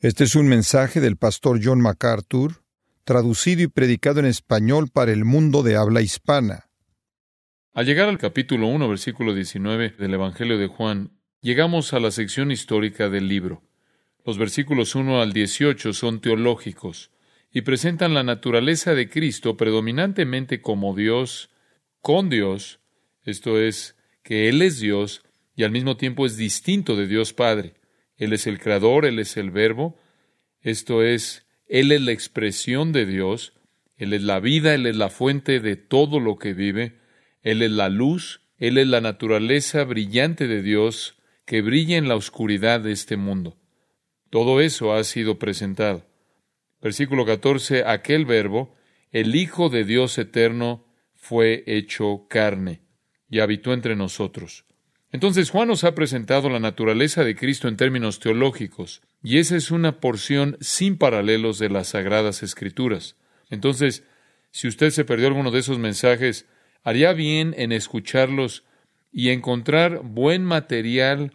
Este es un mensaje del pastor John MacArthur, traducido y predicado en español para el mundo de habla hispana. Al llegar al capítulo 1, versículo 19 del Evangelio de Juan, llegamos a la sección histórica del libro. Los versículos 1 al 18 son teológicos y presentan la naturaleza de Cristo predominantemente como Dios, con Dios, esto es, que Él es Dios y al mismo tiempo es distinto de Dios Padre. Él es el Creador, Él es el Verbo, esto es, Él es la expresión de Dios, Él es la vida, Él es la fuente de todo lo que vive, Él es la luz, Él es la naturaleza brillante de Dios que brilla en la oscuridad de este mundo. Todo eso ha sido presentado. Versículo 14, aquel Verbo, el Hijo de Dios eterno, fue hecho carne y habitó entre nosotros. Entonces Juan nos ha presentado la naturaleza de Cristo en términos teológicos, y esa es una porción sin paralelos de las Sagradas Escrituras. Entonces, si usted se perdió alguno de esos mensajes, haría bien en escucharlos y encontrar buen material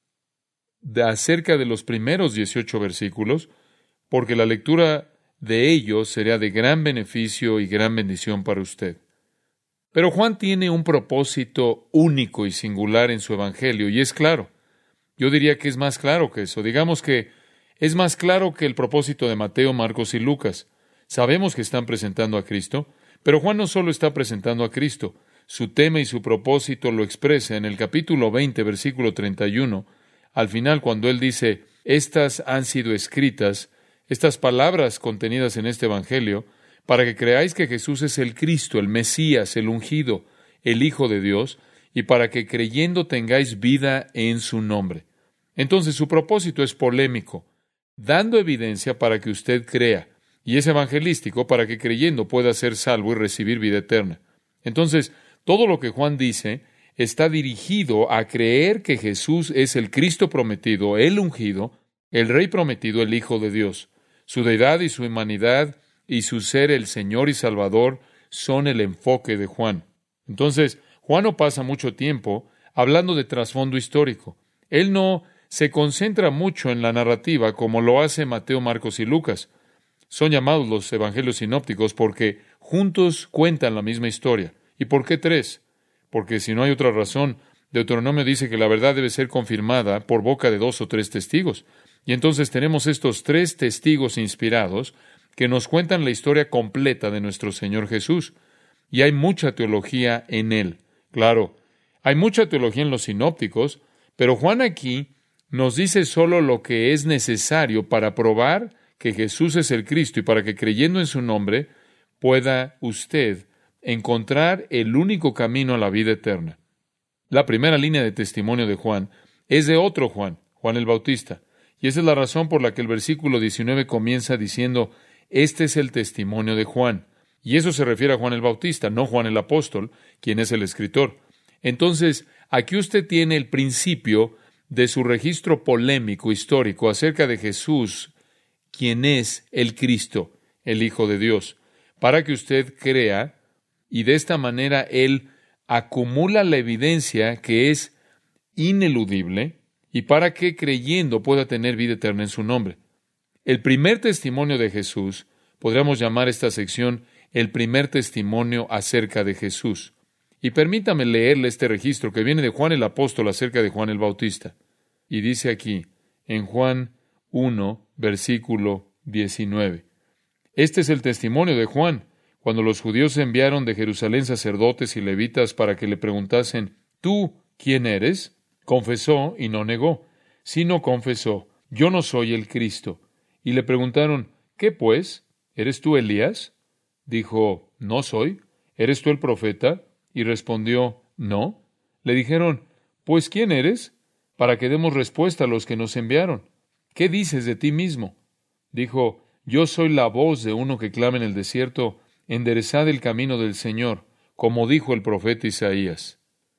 acerca de los primeros 18 versículos, porque la lectura de ellos sería de gran beneficio y gran bendición para usted. Pero Juan tiene un propósito único y singular en su Evangelio, y es claro. Yo diría que es más claro que eso. Digamos que es más claro que el propósito de Mateo, Marcos y Lucas. Sabemos que están presentando a Cristo, pero Juan no solo está presentando a Cristo. Su tema y su propósito lo expresa en el capítulo 20, versículo 31, al final cuando él dice, estas han sido escritas, estas palabras contenidas en este Evangelio, para que creáis que Jesús es el Cristo, el Mesías, el ungido, el Hijo de Dios, y para que creyendo tengáis vida en su nombre. Entonces su propósito es polémico, dando evidencia para que usted crea, y es evangelístico para que creyendo pueda ser salvo y recibir vida eterna. Entonces, todo lo que Juan dice está dirigido a creer que Jesús es el Cristo prometido, el ungido, el Rey prometido, el Hijo de Dios. Su deidad y su humanidad y su ser el Señor y Salvador son el enfoque de Juan. Entonces, Juan no pasa mucho tiempo hablando de trasfondo histórico. Él no se concentra mucho en la narrativa como lo hace Mateo, Marcos y Lucas. Son llamados los evangelios sinópticos porque juntos cuentan la misma historia. ¿Y por qué tres? Porque si no hay otra razón, Deuteronomio dice que la verdad debe ser confirmada por boca de 2 o 3 testigos. Y entonces tenemos estos 3 testigos inspirados que nos cuentan la historia completa de nuestro Señor Jesús. Y hay mucha teología en él. Claro, hay mucha teología en los sinópticos, pero Juan aquí nos dice solo lo que es necesario para probar que Jesús es el Cristo y para que creyendo en su nombre pueda usted encontrar el único camino a la vida eterna. La primera línea de testimonio de Juan es de otro Juan, Juan el Bautista. Y esa es la razón por la que el versículo 19 comienza diciendo, este es el testimonio de Juan. Y eso se refiere a Juan el Bautista, no Juan el Apóstol, quien es el escritor. Entonces, aquí usted tiene el principio de su registro polémico histórico acerca de Jesús, quien es el Cristo, el Hijo de Dios, para que usted crea, y de esta manera Él acumula la evidencia que es ineludible, y para que creyendo pueda tener vida eterna en su nombre. El primer testimonio de Jesús, podríamos llamar esta sección el primer testimonio acerca de Jesús. Y permítame leerle este registro que viene de Juan el Apóstol acerca de Juan el Bautista. Y dice aquí, en Juan 1, versículo 19. Este es el testimonio de Juan, cuando los judíos enviaron de Jerusalén sacerdotes y levitas para que le preguntasen, ¿tú quién eres? Confesó y no negó, sino confesó, yo no soy el Cristo. Y le preguntaron, ¿qué pues? ¿Eres tú Elías? Dijo, no soy. ¿Eres tú el profeta? Y respondió, no. Le dijeron, pues ¿quién eres? Para que demos respuesta a los que nos enviaron. ¿Qué dices de ti mismo? Dijo, yo soy la voz de uno que clama en el desierto, enderezad el camino del Señor, como dijo el profeta Isaías.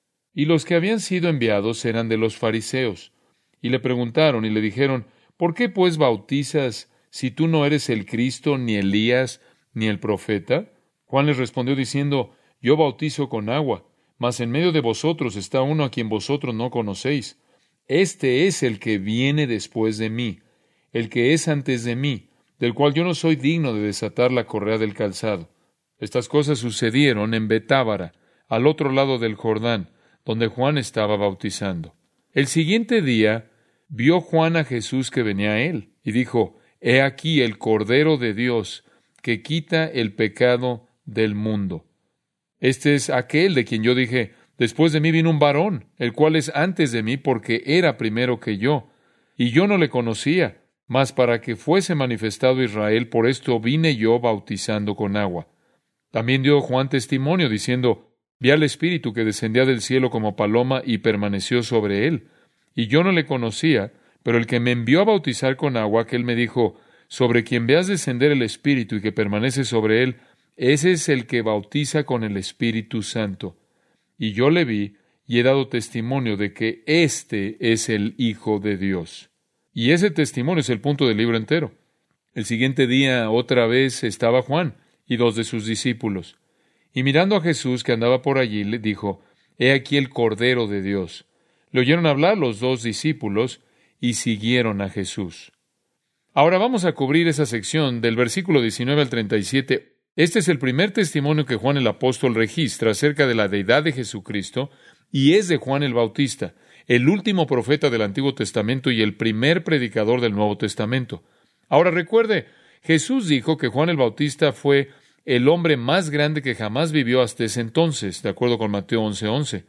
Y los que habían sido enviados eran de los fariseos. Y le preguntaron y le dijeron, ¿por qué pues bautizas si tú no eres el Cristo, ni Elías, ni el profeta? Juan les respondió diciendo, yo bautizo con agua, mas en medio de vosotros está uno a quien vosotros no conocéis. Este es el que viene después de mí, el que es antes de mí, del cual yo no soy digno de desatar la correa del calzado. Estas cosas sucedieron en Betábara, al otro lado del Jordán, donde Juan estaba bautizando. El siguiente día vio Juan a Jesús que venía a él, y dijo: He aquí el Cordero de Dios, que quita el pecado del mundo. Este es aquel de quien yo dije: después de mí vino un varón, el cual es antes de mí, porque era primero que yo. Y yo no le conocía, mas para que fuese manifestado Israel, por esto vine yo bautizando con agua. También dio Juan testimonio, diciendo: Vi al Espíritu que descendía del cielo como paloma y permaneció sobre él. Y yo no le conocía, pero el que me envió a bautizar con agua, aquel me dijo: Sobre quien veas descender el Espíritu y que permanece sobre él, ese es el que bautiza con el Espíritu Santo. Y yo le vi y he dado testimonio de que éste es el Hijo de Dios. Y ese testimonio es el punto del libro entero. El siguiente día otra vez estaba Juan y 2 de sus discípulos. Y mirando a Jesús que andaba por allí, le dijo: He aquí el Cordero de Dios. Le oyeron hablar los 2 discípulos y siguieron a Jesús. Ahora vamos a cubrir esa sección del versículo 19 al 37. Este es el primer testimonio que Juan el apóstol registra acerca de la deidad de Jesucristo, y es de Juan el Bautista, el último profeta del Antiguo Testamento y el primer predicador del Nuevo Testamento. Ahora recuerde, Jesús dijo que Juan el Bautista fue el hombre más grande que jamás vivió hasta ese entonces, de acuerdo con Mateo 11:11.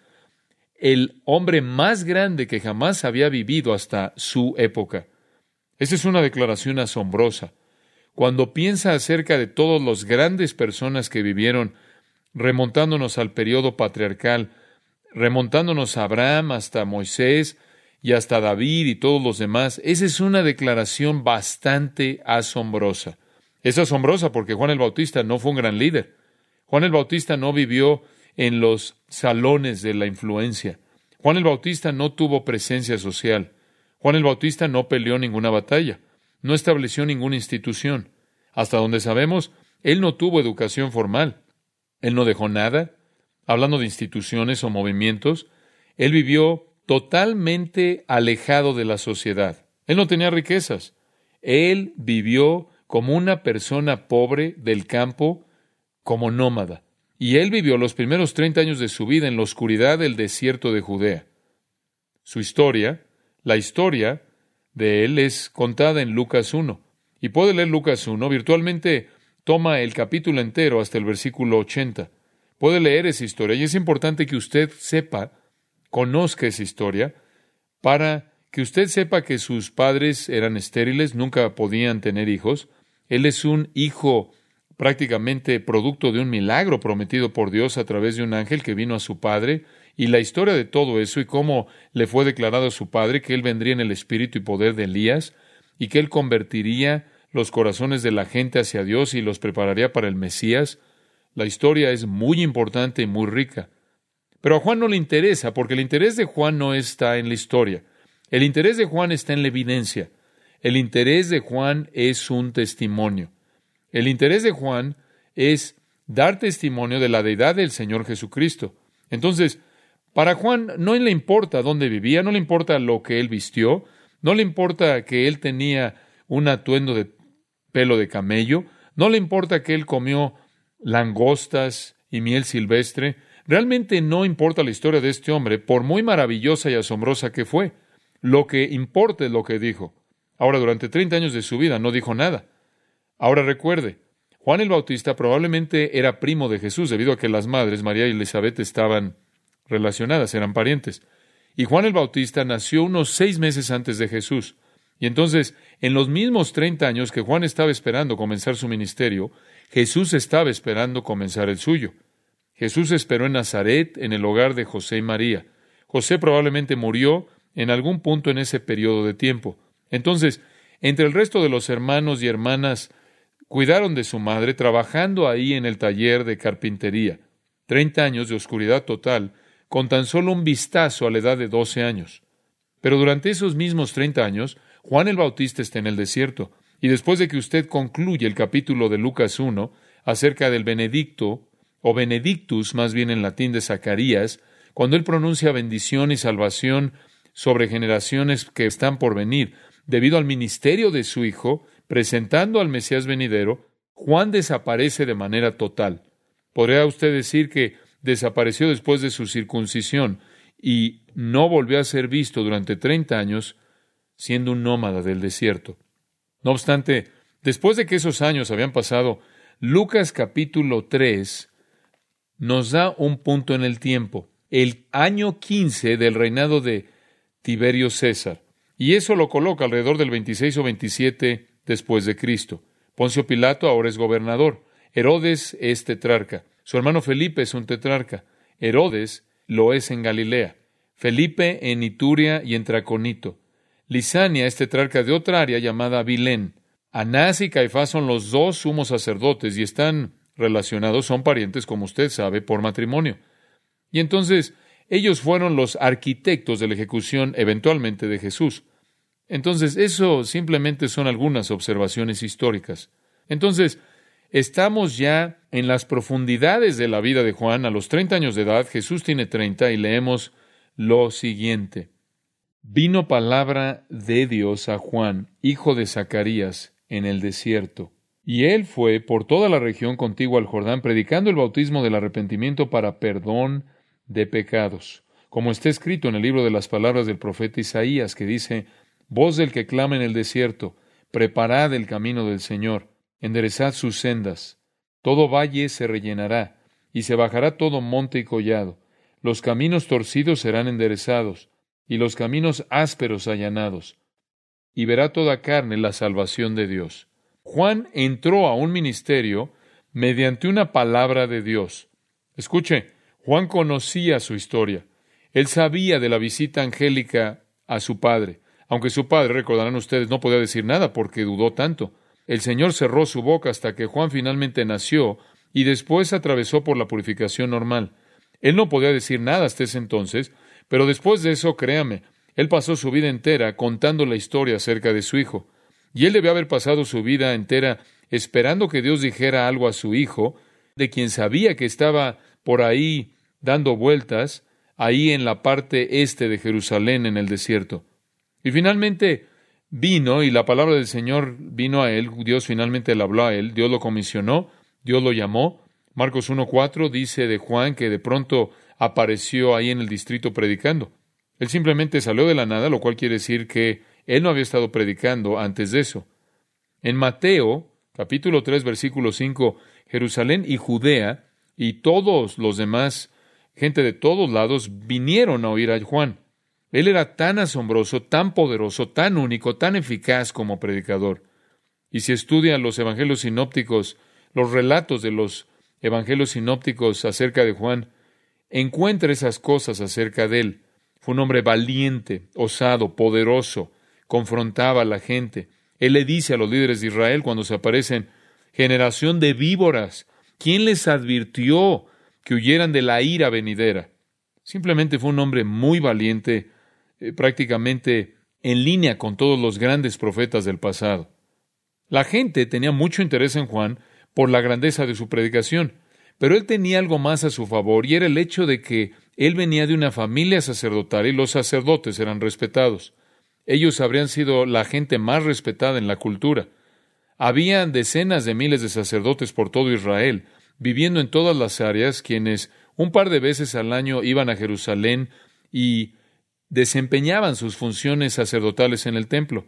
El hombre más grande que jamás había vivido hasta su época. Esa es una declaración asombrosa. Cuando piensa acerca de todas las grandes personas que vivieron, remontándonos al periodo patriarcal, remontándonos a Abraham hasta Moisés y hasta David y todos los demás, esa es una declaración bastante asombrosa. Es asombrosa porque Juan el Bautista no fue un gran líder. Juan el Bautista no vivió en los salones de la influencia. Juan el Bautista no tuvo presencia social. Juan el Bautista no peleó ninguna batalla. No estableció ninguna institución. Hasta donde sabemos, él no tuvo educación formal. Él no dejó nada. Hablando de instituciones o movimientos, él vivió totalmente alejado de la sociedad. Él no tenía riquezas. Él vivió como una persona pobre del campo, como nómada. Y él vivió los primeros 30 años de su vida en la oscuridad del desierto de Judea. Su historia, la historia de él, es contada en Lucas 1. Y puede leer Lucas 1, virtualmente toma el capítulo entero hasta el versículo 80. Puede leer esa historia, y es importante que usted sepa, conozca esa historia, para que usted sepa que sus padres eran estériles, nunca podían tener hijos. Él es un hijo prácticamente producto de un milagro prometido por Dios a través de un ángel que vino a su padre, y la historia de todo eso y cómo le fue declarado a su padre que él vendría en el espíritu y poder de Elías, y que él convertiría los corazones de la gente hacia Dios y los prepararía para el Mesías. La historia es muy importante y muy rica. Pero a Juan no le interesa, porque el interés de Juan no está en la historia. El interés de Juan está en la evidencia. El interés de Juan es un testimonio. El interés de Juan es dar testimonio de la deidad del Señor Jesucristo. Entonces, para Juan no le importa dónde vivía, no le importa lo que él vistió, no le importa que él tenía un atuendo de pelo de camello, no le importa que él comió langostas y miel silvestre. Realmente no importa la historia de este hombre, por muy maravillosa y asombrosa que fue. Lo que importa es lo que dijo. Ahora, durante 30 años de su vida no dijo nada. Ahora recuerde, Juan el Bautista probablemente era primo de Jesús, debido a que las madres, María y Elizabeth, estaban relacionadas, eran parientes. Y Juan el Bautista nació unos 6 meses antes de Jesús. Y entonces, en los mismos 30 años que Juan estaba esperando comenzar su ministerio, Jesús estaba esperando comenzar el suyo. Jesús esperó en Nazaret, en el hogar de José y María. José probablemente murió en algún punto en ese periodo de tiempo. Entonces, entre el resto de los hermanos y hermanas, cuidaron de su madre, trabajando ahí en el taller de carpintería. 30 años de oscuridad total, con tan solo un vistazo a la edad de 12 años. Pero durante esos mismos 30 años, Juan el Bautista está en el desierto. Y después de que usted concluye el capítulo de Lucas 1, acerca del Benedicto, o Benedictus, más bien en latín, de Zacarías, cuando él pronuncia bendición y salvación sobre generaciones que están por venir, debido al ministerio de su hijo, presentando al Mesías venidero, Juan desaparece de manera total. ¿Podría usted decir que desapareció después de su circuncisión y no volvió a ser visto durante 30 años, siendo un nómada del desierto? No obstante, después de que esos años habían pasado, Lucas capítulo 3 nos da un punto en el tiempo, el año 15 del reinado de Tiberio César, y eso lo coloca alrededor del 26 o 27 después de Cristo. Poncio Pilato ahora es gobernador, Herodes es tetrarca, su hermano Felipe es un tetrarca, Herodes lo es en Galilea, Felipe en Ituria y en Traconito, Lisania es tetrarca de otra área llamada Abilén, Anás y Caifás son los dos sumos sacerdotes y están relacionados, son parientes, como usted sabe, por matrimonio. Y entonces, ellos fueron los arquitectos de la ejecución eventualmente de Jesús. Entonces, eso simplemente son algunas observaciones históricas. Entonces, estamos ya en las profundidades de la vida de Juan. A los 30 años de edad, Jesús tiene 30 y leemos lo siguiente. Vino palabra de Dios a Juan, hijo de Zacarías, en el desierto. Y él fue por toda la región contigua al Jordán, predicando el bautismo del arrepentimiento para perdón de pecados, como está escrito en el libro de las palabras del profeta Isaías, que dice, voz del que clama en el desierto, preparad el camino del Señor, enderezad sus sendas. Todo valle se rellenará, y se bajará todo monte y collado. Los caminos torcidos serán enderezados, y los caminos ásperos allanados. Y verá toda carne la salvación de Dios. Juan entró a un ministerio mediante una palabra de Dios. Escuche, Juan conocía su historia. Él sabía de la visita angélica a su padre. Aunque su padre, recordarán ustedes, no podía decir nada porque dudó tanto. El Señor cerró su boca hasta que Juan finalmente nació y después atravesó por la purificación normal. Él no podía decir nada hasta ese entonces, pero después de eso, créame, él pasó su vida entera contando la historia acerca de su hijo. Y él debió haber pasado su vida entera esperando que Dios dijera algo a su hijo, de quien sabía que estaba por ahí dando vueltas, ahí en la parte este de Jerusalén, en el desierto. Y finalmente vino, y la palabra del Señor vino a él, Dios finalmente le habló a él, Dios lo comisionó, Dios lo llamó. Marcos 1:4 dice de Juan que de pronto apareció ahí en el distrito predicando. Él simplemente salió de la nada, lo cual quiere decir que él no había estado predicando antes de eso. En Mateo, capítulo 3, versículo 5, Jerusalén y Judea y todos los demás, gente de todos lados, vinieron a oír a Juan. Él era tan asombroso, tan poderoso, tan único, tan eficaz como predicador. Y si estudian los evangelios sinópticos, los relatos de los evangelios sinópticos acerca de Juan, encuentra esas cosas acerca de él. Fue un hombre valiente, osado, poderoso, confrontaba a la gente. Él le dice a los líderes de Israel cuando se aparecen, generación de víboras, ¿quién les advirtió que huyeran de la ira venidera? Simplemente fue un hombre muy valiente, prácticamente en línea con todos los grandes profetas del pasado. La gente tenía mucho interés en Juan por la grandeza de su predicación, pero él tenía algo más a su favor, y era el hecho de que él venía de una familia sacerdotal y los sacerdotes eran respetados. Ellos habrían sido la gente más respetada en la cultura. Habían decenas de miles de sacerdotes por todo Israel, viviendo en todas las áreas, quienes un par de veces al año iban a Jerusalén y desempeñaban sus funciones sacerdotales en el templo.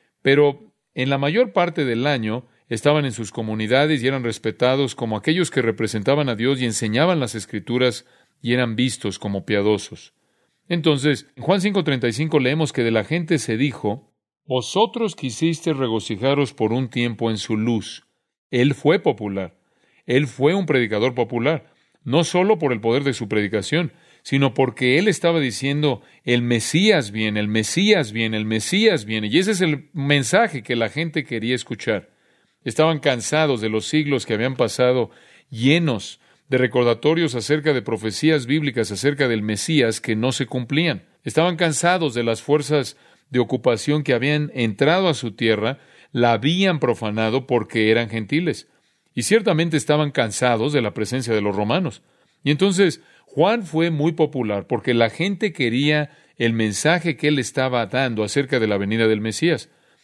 Pero en la mayor parte del año estaban en sus comunidades y eran respetados como aquellos que representaban a Dios y enseñaban las Escrituras y eran vistos como piadosos. Entonces, en Juan 5:35 leemos que de la gente se dijo, vosotros quisisteis regocijaros por un tiempo en su luz. Él fue popular. Él fue un predicador popular, no solo por el poder de su predicación, sino porque él estaba diciendo, el Mesías viene, el Mesías viene, el Mesías viene. Y ese es el mensaje que la gente quería escuchar. Estaban cansados de los siglos que habían pasado, llenos de recordatorios acerca de profecías bíblicas acerca del Mesías que no se cumplían. Estaban cansados de las fuerzas de ocupación que habían entrado a su tierra, la habían profanado porque eran gentiles. Y ciertamente estaban cansados de la presencia de los romanos. Y entonces Juan fue muy popular porque la gente quería el mensaje que él estaba dando acerca de la venida del Mesías.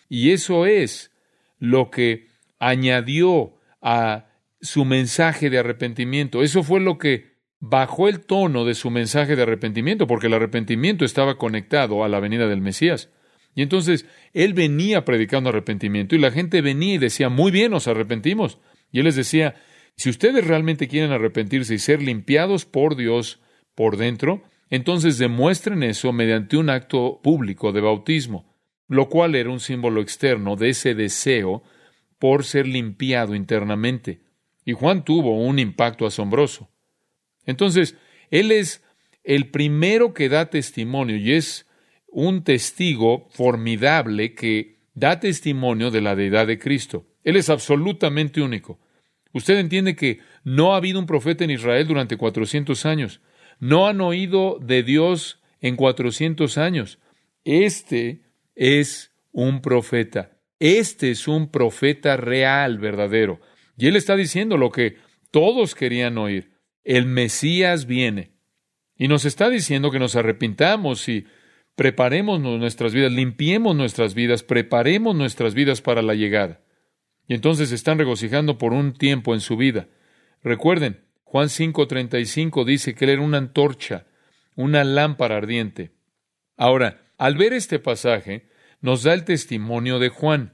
Y eso es lo que añadió a su mensaje de arrepentimiento. Eso fue lo que bajó el tono de su mensaje de arrepentimiento, porque el arrepentimiento estaba conectado a la venida del Mesías. Y entonces él venía predicando arrepentimiento y la gente venía y decía, muy bien, nos arrepentimos. Y él les decía, si ustedes realmente quieren arrepentirse y ser limpiados por Dios por dentro, entonces demuestren eso mediante un acto público de bautismo, lo cual era un símbolo externo de ese deseo por ser limpiado internamente. Y Juan tuvo un impacto asombroso. Entonces, él es el primero que da testimonio y es un testigo formidable que da testimonio de la deidad de Cristo. Él es absolutamente único. Usted entiende que no ha habido un profeta en Israel durante 400 años. No han oído de Dios en 400 años. Este es un profeta. Este es un profeta real, verdadero. Y él está diciendo lo que todos querían oír. El Mesías viene. Y nos está diciendo que nos arrepintamos y preparemos nuestras vidas, limpiemos nuestras vidas, preparemos nuestras vidas para la llegada. Y entonces se están regocijando por un tiempo en su vida. Recuerden, Juan 5:35 dice que él era una antorcha, una lámpara ardiente. Ahora, al ver este pasaje, nos da el testimonio de Juan.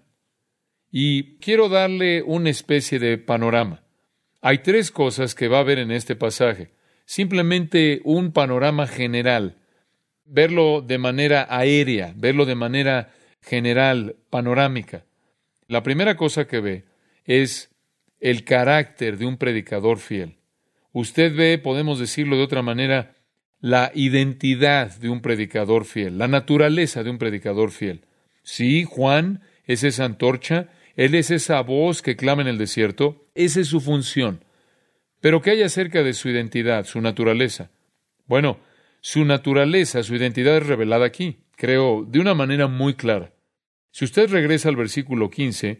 Y quiero darle una especie de panorama. Hay tres cosas que va a ver en este pasaje. Simplemente un panorama general. Verlo de manera aérea, verlo de manera general, panorámica. La primera cosa que ve es el carácter de un predicador fiel. Usted ve, podemos decirlo de otra manera, la identidad de un predicador fiel, la naturaleza de un predicador fiel. Sí, Juan es esa antorcha, él es esa voz que clama en el desierto, esa es su función. Pero ¿qué hay acerca de su identidad, su naturaleza? Bueno, su naturaleza, su identidad es revelada aquí, creo, de una manera muy clara. Si usted regresa al versículo 15,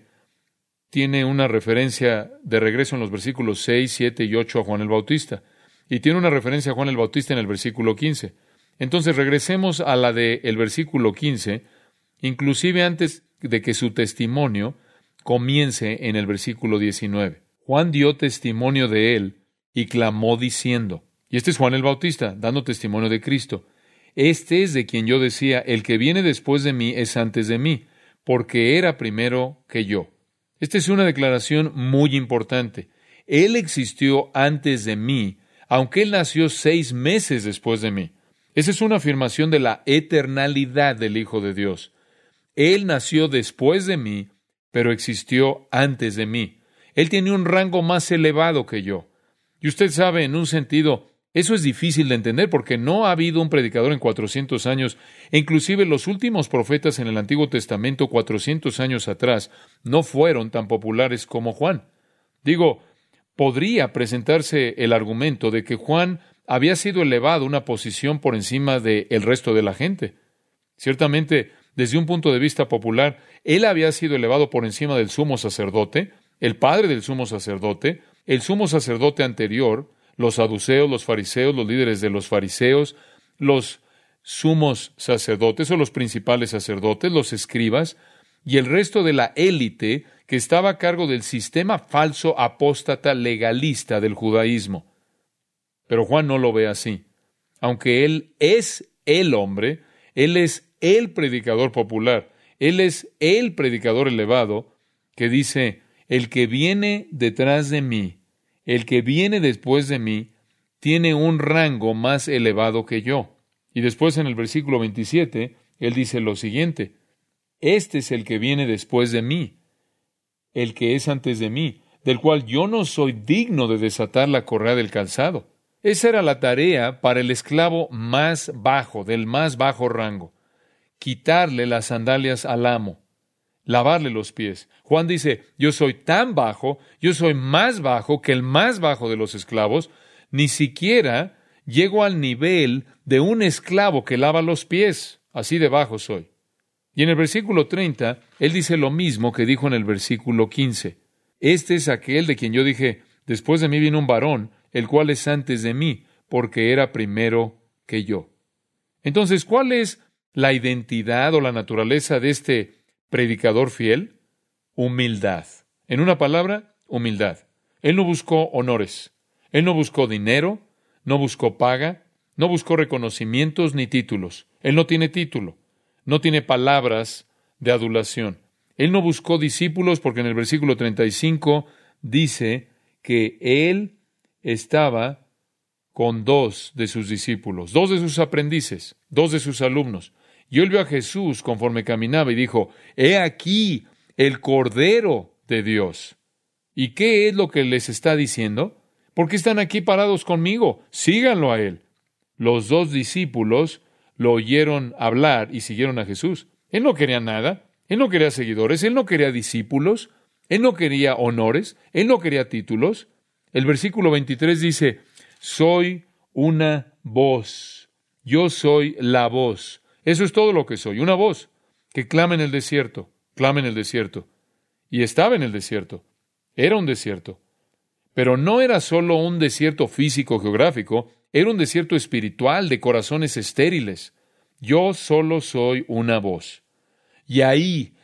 tiene una referencia de regreso en los versículos 6, 7 y 8 a Juan el Bautista. Y tiene una referencia a Juan el Bautista en el versículo 15. Entonces regresemos a la del versículo 15, inclusive antes de que su testimonio comience en el versículo 19. Juan dio testimonio de él y clamó diciendo, y este es Juan el Bautista, dando testimonio de Cristo, este es de quien yo decía, el que viene después de mí es antes de mí, porque era primero que yo. Esta es una declaración muy importante. Él existió antes de mí, aunque él nació 6 meses después de mí. Esa es una afirmación de la eternalidad del Hijo de Dios. Él nació después de mí, pero existió antes de mí. Él tiene un rango más elevado que yo. Y usted sabe, en un sentido, eso es difícil de entender porque no ha habido un predicador en 400 años, e inclusive los últimos profetas en el Antiguo Testamento 400 años atrás no fueron tan populares como Juan. Digo, podría presentarse el argumento de que Juan había sido elevado a una posición por encima del resto de la gente. Ciertamente, desde un punto de vista popular, él había sido elevado por encima del sumo sacerdote, el padre del sumo sacerdote, el sumo sacerdote anterior, los saduceos, los fariseos, los líderes de los fariseos, los sumos sacerdotes o los principales sacerdotes, los escribas, y el resto de la élite que estaba a cargo del sistema falso apóstata legalista del judaísmo. Pero Juan no lo ve así. Aunque él es el hombre, él es el predicador popular, él es el predicador elevado que dice, el que viene detrás de mí, el que viene después de mí, tiene un rango más elevado que yo. Y después en el versículo 27, él dice lo siguiente, este es el que viene después de mí, el que es antes de mí, del cual yo no soy digno de desatar la correa del calzado. Esa era la tarea para el esclavo más bajo, del más bajo rango, quitarle las sandalias al amo, lavarle los pies. Juan dice, yo soy tan bajo, yo soy más bajo que el más bajo de los esclavos, ni siquiera llego al nivel de un esclavo que lava los pies, así de bajo soy. Y en el versículo 30, él dice lo mismo que dijo en el versículo 15. Este es aquel de quien yo dije, después de mí viene un varón, el cual es antes de mí, porque era primero que yo. Entonces, ¿cuál es la identidad o la naturaleza de este predicador fiel? Humildad. En una palabra, humildad. Él no buscó honores. Él no buscó dinero, no buscó paga, no buscó reconocimientos ni títulos. Él no tiene título, no tiene palabras de adulación. Él no buscó discípulos porque en el versículo 35 dice que él estaba con 2 de sus discípulos, 2 de sus aprendices, 2 de sus alumnos. Y él vio a Jesús conforme caminaba y dijo, «He aquí el Cordero de Dios». ¿Y qué es lo que les está diciendo? ¿Por qué están aquí parados conmigo? Síganlo a él. Los 2 discípulos lo oyeron hablar y siguieron a Jesús. Él no quería nada. Él no quería seguidores. Él no quería discípulos. Él no quería honores. Él no quería títulos. El versículo 23 dice, soy una voz. Yo soy la voz. Eso es todo lo que soy. Una voz que clama en el desierto. Clama en el desierto. Y estaba en el desierto. Era un desierto. Pero no era solo un desierto físico geográfico, era un desierto espiritual de corazones estériles. Yo solo soy una voz. Y ahí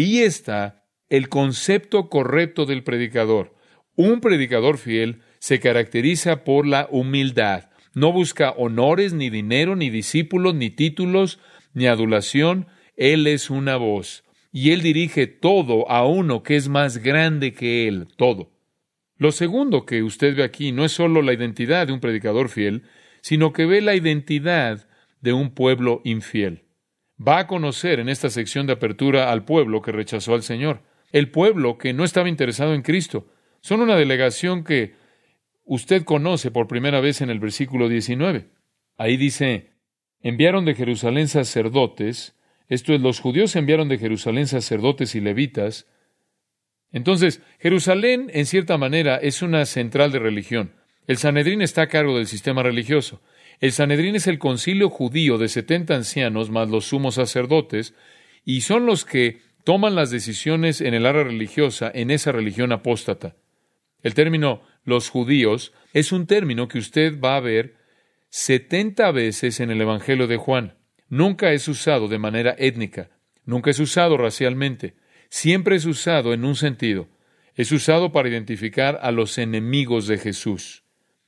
está el concepto correcto del predicador. Un predicador fiel se caracteriza por la humildad. No busca honores, ni dinero, ni discípulos, ni títulos, ni adulación. Él es una voz. Y él dirige todo a uno que es más grande que él, todo. Lo segundo que usted ve aquí no es solo la identidad de un predicador fiel, sino que ve la identidad de un pueblo infiel. Va a conocer en esta sección de apertura al pueblo que rechazó al Señor, el pueblo que no estaba interesado en Cristo. Son una delegación que usted conoce por primera vez en el versículo 19. Ahí dice, enviaron de Jerusalén sacerdotes, esto es, los judíos enviaron de Jerusalén sacerdotes y levitas. Entonces, Jerusalén, en cierta manera, es una central de religión. El Sanedrín está a cargo del sistema religioso. El Sanedrín es el concilio judío de 70 ancianos más los sumos sacerdotes, y son los que toman las decisiones en el área religiosa en esa religión apóstata. El término los judíos es un término que usted va a ver 70 veces en el Evangelio de Juan. Nunca es usado de manera étnica, nunca es usado racialmente. Siempre es usado en un sentido. Es usado para identificar a los enemigos de Jesús.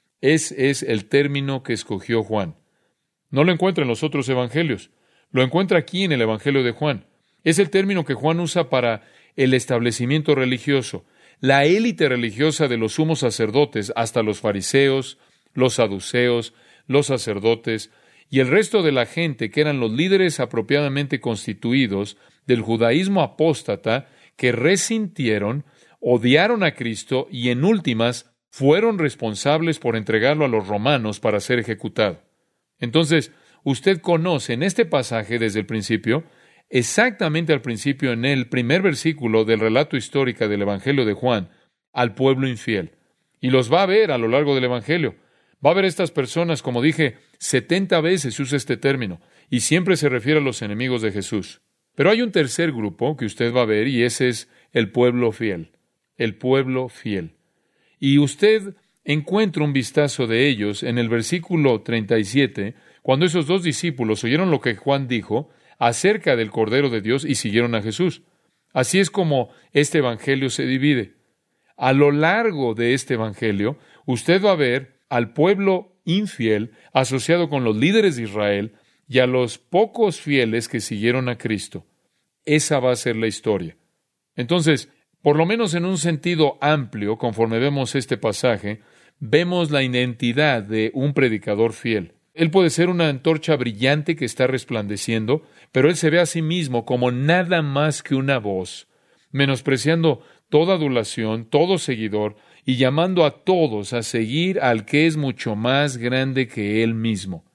Ese es el término que escogió Juan. No lo encuentra en los otros evangelios. Lo encuentra aquí en el Evangelio de Juan. Es el término que Juan usa para el establecimiento religioso. La élite religiosa de los sumos sacerdotes, hasta los fariseos, los saduceos, los sacerdotes y el resto de la gente que eran los líderes apropiadamente constituidos del judaísmo apóstata, que resintieron, odiaron a Cristo y en últimas fueron responsables por entregarlo a los romanos para ser ejecutado. Entonces, usted conoce en este pasaje desde el principio, exactamente al principio en el primer versículo del relato histórico del Evangelio de Juan, al pueblo infiel. Y los va a ver a lo largo del Evangelio. Va a ver estas personas, como dije, 70 veces usa este término, y siempre se refiere a los enemigos de Jesús. Pero hay un tercer grupo que usted va a ver, y ese es el pueblo fiel. El pueblo fiel. Y usted encuentra un vistazo de ellos en el versículo 37, cuando esos 2 discípulos oyeron lo que Juan dijo acerca del Cordero de Dios y siguieron a Jesús. Así es como este evangelio se divide. A lo largo de este evangelio, usted va a ver al pueblo infiel asociado con los líderes de Israel y a los pocos fieles que siguieron a Cristo. Esa va a ser la historia. Entonces, por lo menos en un sentido amplio, conforme vemos este pasaje, vemos la identidad de un predicador fiel. Él puede ser una antorcha brillante que está resplandeciendo, pero él se ve a sí mismo como nada más que una voz, menospreciando toda adulación, todo seguidor, y llamando a todos a seguir al que es mucho más grande que él mismo.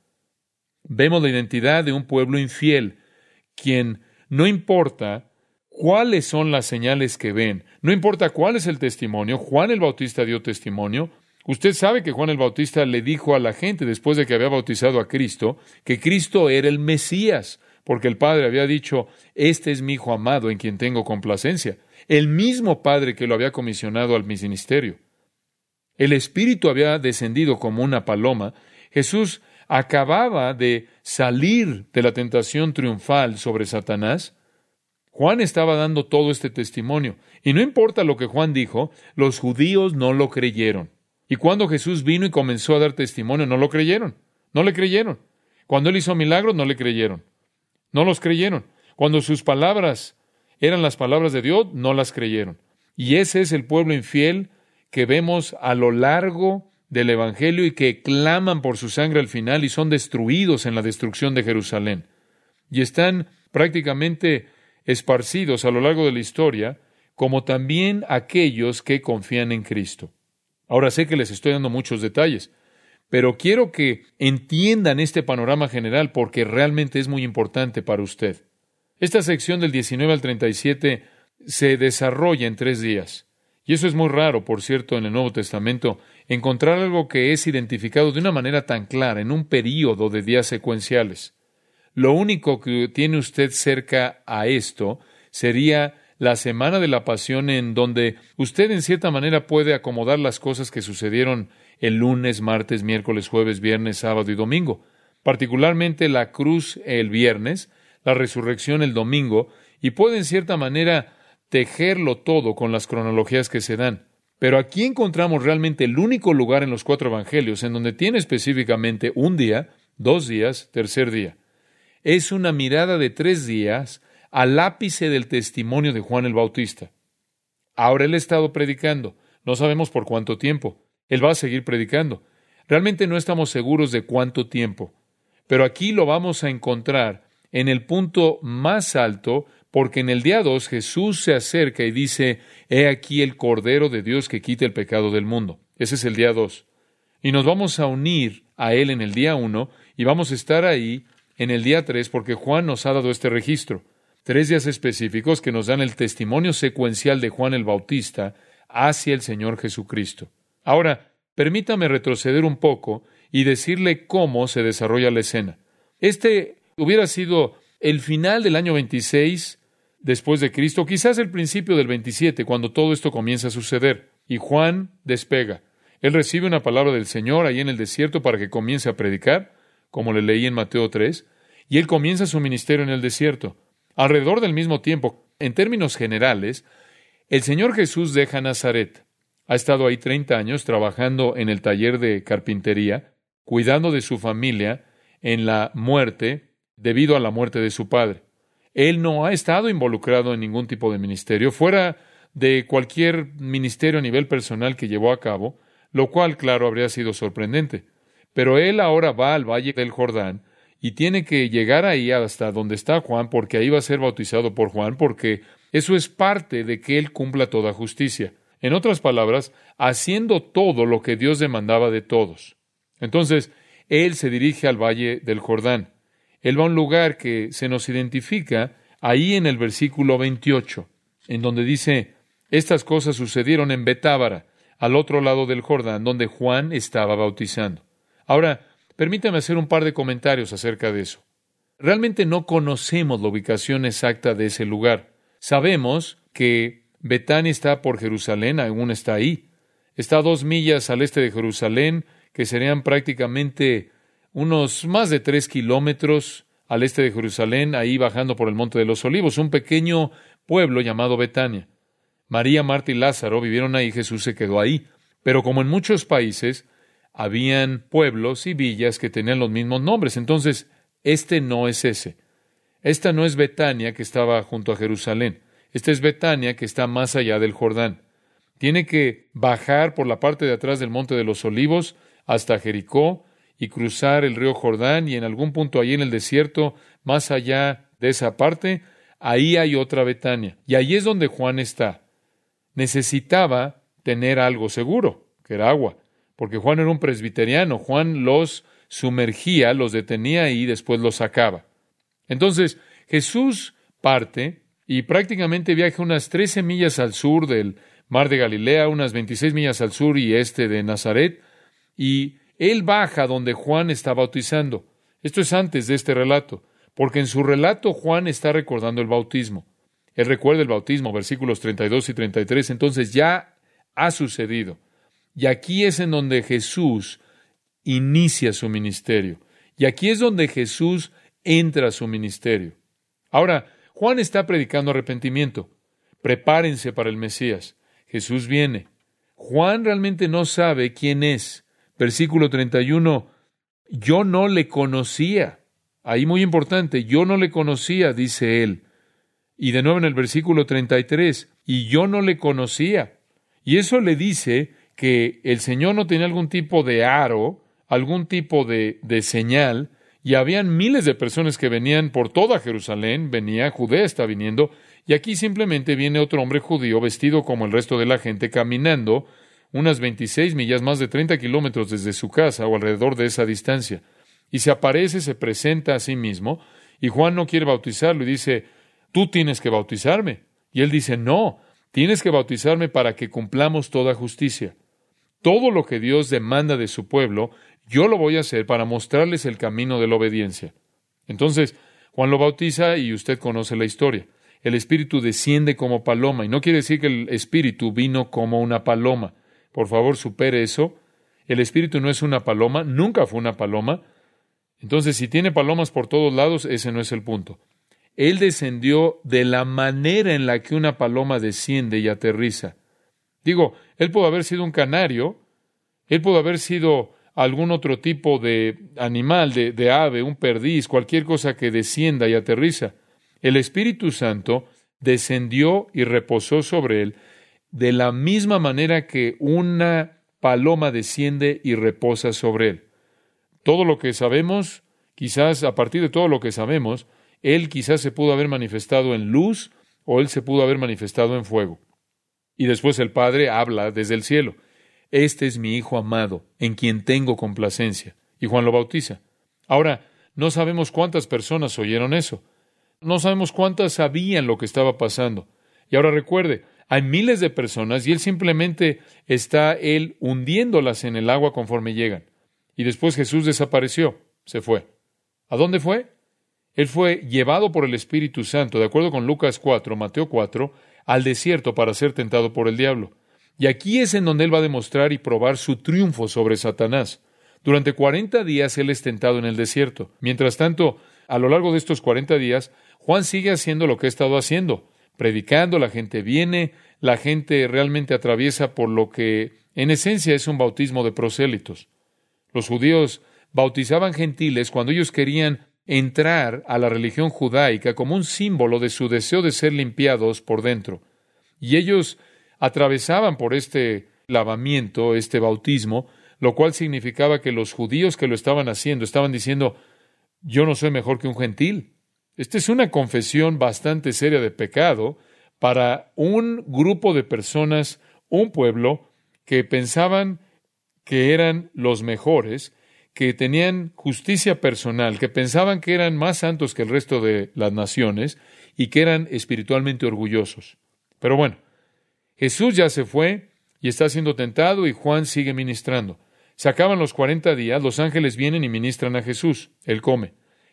Vemos la identidad de un pueblo infiel, quien no importa cuáles son las señales que ven, no importa cuál es el testimonio. Juan el Bautista dio testimonio. Usted sabe que Juan el Bautista le dijo a la gente, después de que había bautizado a Cristo, que Cristo era el Mesías, porque el Padre había dicho, este es mi Hijo amado en quien tengo complacencia. El mismo Padre que lo había comisionado al ministerio. El Espíritu había descendido como una paloma. Jesús acababa de salir de la tentación triunfal sobre Satanás. Juan estaba dando todo este testimonio. Y no importa lo que Juan dijo, los judíos no lo creyeron. Y cuando Jesús vino y comenzó a dar testimonio, no lo creyeron. No le creyeron. Cuando Él hizo milagros, no le creyeron. No los creyeron. Cuando sus palabras eran las palabras de Dios, no las creyeron. Y ese es el pueblo infiel que vemos a lo largo del Evangelio y que claman por su sangre al final y son destruidos en la destrucción de Jerusalén. Y están prácticamente esparcidos a lo largo de la historia, como también aquellos que confían en Cristo. Ahora sé que les estoy dando muchos detalles, pero quiero que entiendan este panorama general porque realmente es muy importante para usted. Esta sección del 19 al 37 se desarrolla en 3 días. Y eso es muy raro, por cierto, en el Nuevo Testamento, encontrar algo que es identificado de una manera tan clara en un período de días secuenciales. Lo único que tiene usted cerca a esto sería la semana de la Pasión, en donde usted en cierta manera puede acomodar las cosas que sucedieron el lunes, martes, miércoles, jueves, viernes, sábado y domingo. Particularmente la cruz el viernes, la resurrección el domingo, y puede en cierta manera tejerlo todo con las cronologías que se dan. Pero aquí encontramos realmente el único lugar en los 4 evangelios en donde tiene específicamente un día, 2 días, tercer día. Es una mirada de 3 días al ápice del testimonio de Juan el Bautista. Ahora Él ha estado predicando. No sabemos por cuánto tiempo. Él va a seguir predicando. Realmente no estamos seguros de cuánto tiempo. Pero aquí lo vamos a encontrar en el punto más alto, porque en el día 2 Jesús se acerca y dice, «He aquí el Cordero de Dios que quita el pecado del mundo». Ese es el día 2. Y nos vamos a unir a Él en el día 1 y vamos a estar ahí en el día 3 porque Juan nos ha dado este registro. 3 días específicos que nos dan el testimonio secuencial de Juan el Bautista hacia el Señor Jesucristo. Ahora, permítame retroceder un poco y decirle cómo se desarrolla la escena. Este hubiera sido el final del año 26 después de Cristo, quizás el principio del 27, cuando todo esto comienza a suceder. Y Juan despega. Él recibe una palabra del Señor ahí en el desierto para que comience a predicar, como le leí en Mateo 3, y él comienza su ministerio en el desierto. Alrededor del mismo tiempo, en términos generales, el Señor Jesús deja Nazaret. Ha estado ahí 30 años trabajando en el taller de carpintería, cuidando de su familia en la muerte, debido a la muerte de su padre. Él no ha estado involucrado en ningún tipo de ministerio, fuera de cualquier ministerio a nivel personal que llevó a cabo, lo cual, claro, habría sido sorprendente. Pero él ahora va al Valle del Jordán y tiene que llegar ahí hasta donde está Juan, porque ahí va a ser bautizado por Juan, porque eso es parte de que él cumpla toda justicia. En otras palabras, haciendo todo lo que Dios demandaba de todos. Entonces, él se dirige al Valle del Jordán. Él va a un lugar que se nos identifica ahí en el versículo 28, en donde dice, estas cosas sucedieron en Betábara, al otro lado del Jordán, donde Juan estaba bautizando. Ahora, permítame hacer un par de comentarios acerca de eso. Realmente no conocemos la ubicación exacta de ese lugar. Sabemos que Betania está por Jerusalén, aún está ahí. Está a 2 millas al este de Jerusalén, que serían prácticamente unos más de 3 kilómetros al este de Jerusalén, ahí bajando por el Monte de los Olivos, un pequeño pueblo llamado Betania. María, Marta y Lázaro vivieron ahí, Jesús se quedó ahí. Pero como en muchos países, habían pueblos y villas que tenían los mismos nombres. Entonces, este no es ese. Esta no es Betania que estaba junto a Jerusalén. Esta es Betania que está más allá del Jordán. Tiene que bajar por la parte de atrás del Monte de los Olivos hasta Jericó y cruzar el río Jordán, y en algún punto allí en el desierto, más allá de esa parte, ahí hay otra Betania. Y ahí es donde Juan está. Necesitaba tener algo seguro, que era agua, porque Juan era un presbiteriano. Juan los sumergía, los detenía y después los sacaba. Entonces, Jesús parte y prácticamente viaja unas 13 millas al sur del Mar de Galilea, unas 26 millas al sur y este de Nazaret, y él baja donde Juan está bautizando. Esto es antes de este relato, porque en su relato Juan está recordando el bautismo. Él recuerda el bautismo, versículos 32 y 33, entonces ya ha sucedido. Y aquí es en donde Jesús inicia su ministerio. Y aquí es donde Jesús entra a su ministerio. Ahora, Juan está predicando arrepentimiento. Prepárense para el Mesías. Jesús viene. Juan realmente no sabe quién es. Versículo 31, yo no le conocía. Ahí muy importante, yo no le conocía, dice él. Y de nuevo en el versículo 33, y yo no le conocía. Y eso le dice que el Señor no tenía algún tipo de aro, algún tipo de señal, y habían miles de personas que venían por toda Jerusalén, Judea está viniendo, y aquí simplemente viene otro hombre judío vestido como el resto de la gente, caminando unas 26 millas, más de 30 kilómetros desde su casa o alrededor de esa distancia. Y se aparece, se presenta a sí mismo, y Juan no quiere bautizarlo y dice, tú tienes que bautizarme. Y él dice, no, tienes que bautizarme para que cumplamos toda justicia. Todo lo que Dios demanda de su pueblo, yo lo voy a hacer para mostrarles el camino de la obediencia. Entonces, Juan lo bautiza y usted conoce la historia. El Espíritu desciende como paloma, y no quiere decir que el Espíritu vino como una paloma. Por favor, supere eso. El Espíritu no es una paloma, nunca fue una paloma. Entonces, si tiene palomas por todos lados, ese no es el punto. Él descendió de la manera en la que una paloma desciende y aterriza. Digo, él pudo haber sido un canario, él pudo haber sido algún otro tipo de animal, de ave, un perdiz, cualquier cosa que descienda y aterriza. El Espíritu Santo descendió y reposó sobre él de la misma manera que una paloma desciende y reposa sobre él. Todo lo que sabemos, quizás a partir de todo lo que sabemos, él quizás se pudo haber manifestado en luz o él se pudo haber manifestado en fuego. Y después el Padre habla desde el cielo. Este es mi Hijo amado, en quien tengo complacencia. Y Juan lo bautiza. Ahora, no sabemos cuántas personas oyeron eso. No sabemos cuántas sabían lo que estaba pasando. Y ahora recuerde, hay miles de personas y él simplemente está hundiéndolas en el agua conforme llegan. Y después Jesús desapareció, se fue. ¿A dónde fue? Él fue llevado por el Espíritu Santo, de acuerdo con Lucas 4, Mateo 4, al desierto para ser tentado por el diablo. Y aquí es en donde él va a demostrar y probar su triunfo sobre Satanás. Durante 40 días él es tentado en el desierto. Mientras tanto, a lo largo de estos 40 días, Juan sigue haciendo lo que ha estado haciendo, predicando, la gente viene, la gente realmente atraviesa por lo que en esencia es un bautismo de prosélitos. Los judíos bautizaban gentiles cuando ellos querían entrar a la religión judaica como un símbolo de su deseo de ser limpiados por dentro. Y ellos atravesaban por este lavamiento, este bautismo, lo cual significaba que los judíos que lo estaban haciendo estaban diciendo, yo no soy mejor que un gentil. Esta es una confesión bastante seria de pecado para un grupo de personas, un pueblo, que pensaban que eran los mejores, que tenían justicia personal, que pensaban que eran más santos que el resto de las naciones y que eran espiritualmente orgullosos. Pero bueno, Jesús ya se fue y está siendo tentado y Juan sigue ministrando. Se acaban los 40 días, los ángeles vienen y ministran a Jesús. Él come,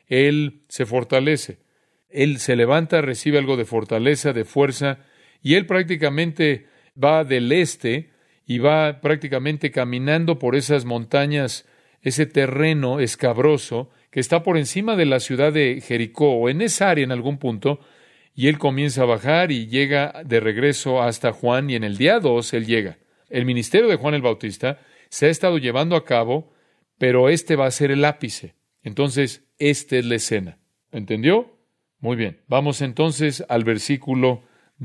él se fortalece, él se levanta, recibe algo de fortaleza, de fuerza, y él prácticamente va del este y va prácticamente caminando por esas montañas, ese terreno escabroso que está por encima de la ciudad de Jericó, o en esa área en algún punto, y él comienza a bajar y llega de regreso hasta Juan, y en el día 2 él llega. El ministerio de Juan el Bautista se ha estado llevando a cabo, pero este va a ser el ápice. Entonces, esta es la escena. ¿Entendió? Muy bien. Vamos entonces al versículo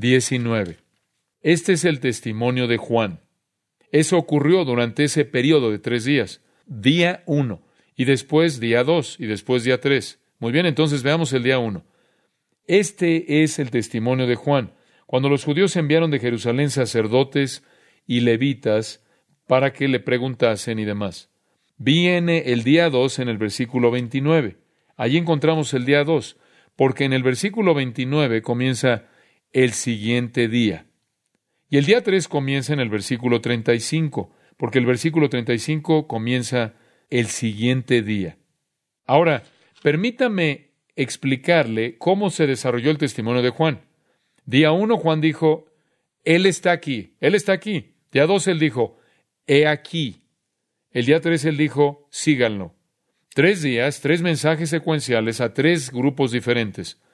19. Este es el testimonio de Juan. Eso ocurrió durante ese periodo de 3 días. Día 1, y después día 2, y después día 3. Muy bien, entonces veamos el día 1. Este es el testimonio de Juan. Cuando los judíos enviaron de Jerusalén sacerdotes y levitas para que le preguntasen y demás. Viene el día 2 en el versículo 29. Allí encontramos el día 2, porque en el versículo 29 comienza el siguiente día. Y el día 3 comienza en el versículo 35, porque el versículo 35 comienza el siguiente día. Ahora, permítame explicarle cómo se desarrolló el testimonio de Juan. Día 1, Juan dijo, Él está aquí, Él está aquí. Día 2, Él dijo, he aquí. El día 3, Él dijo, síganlo. 3 días, 3 mensajes secuenciales a 3 grupos diferentes.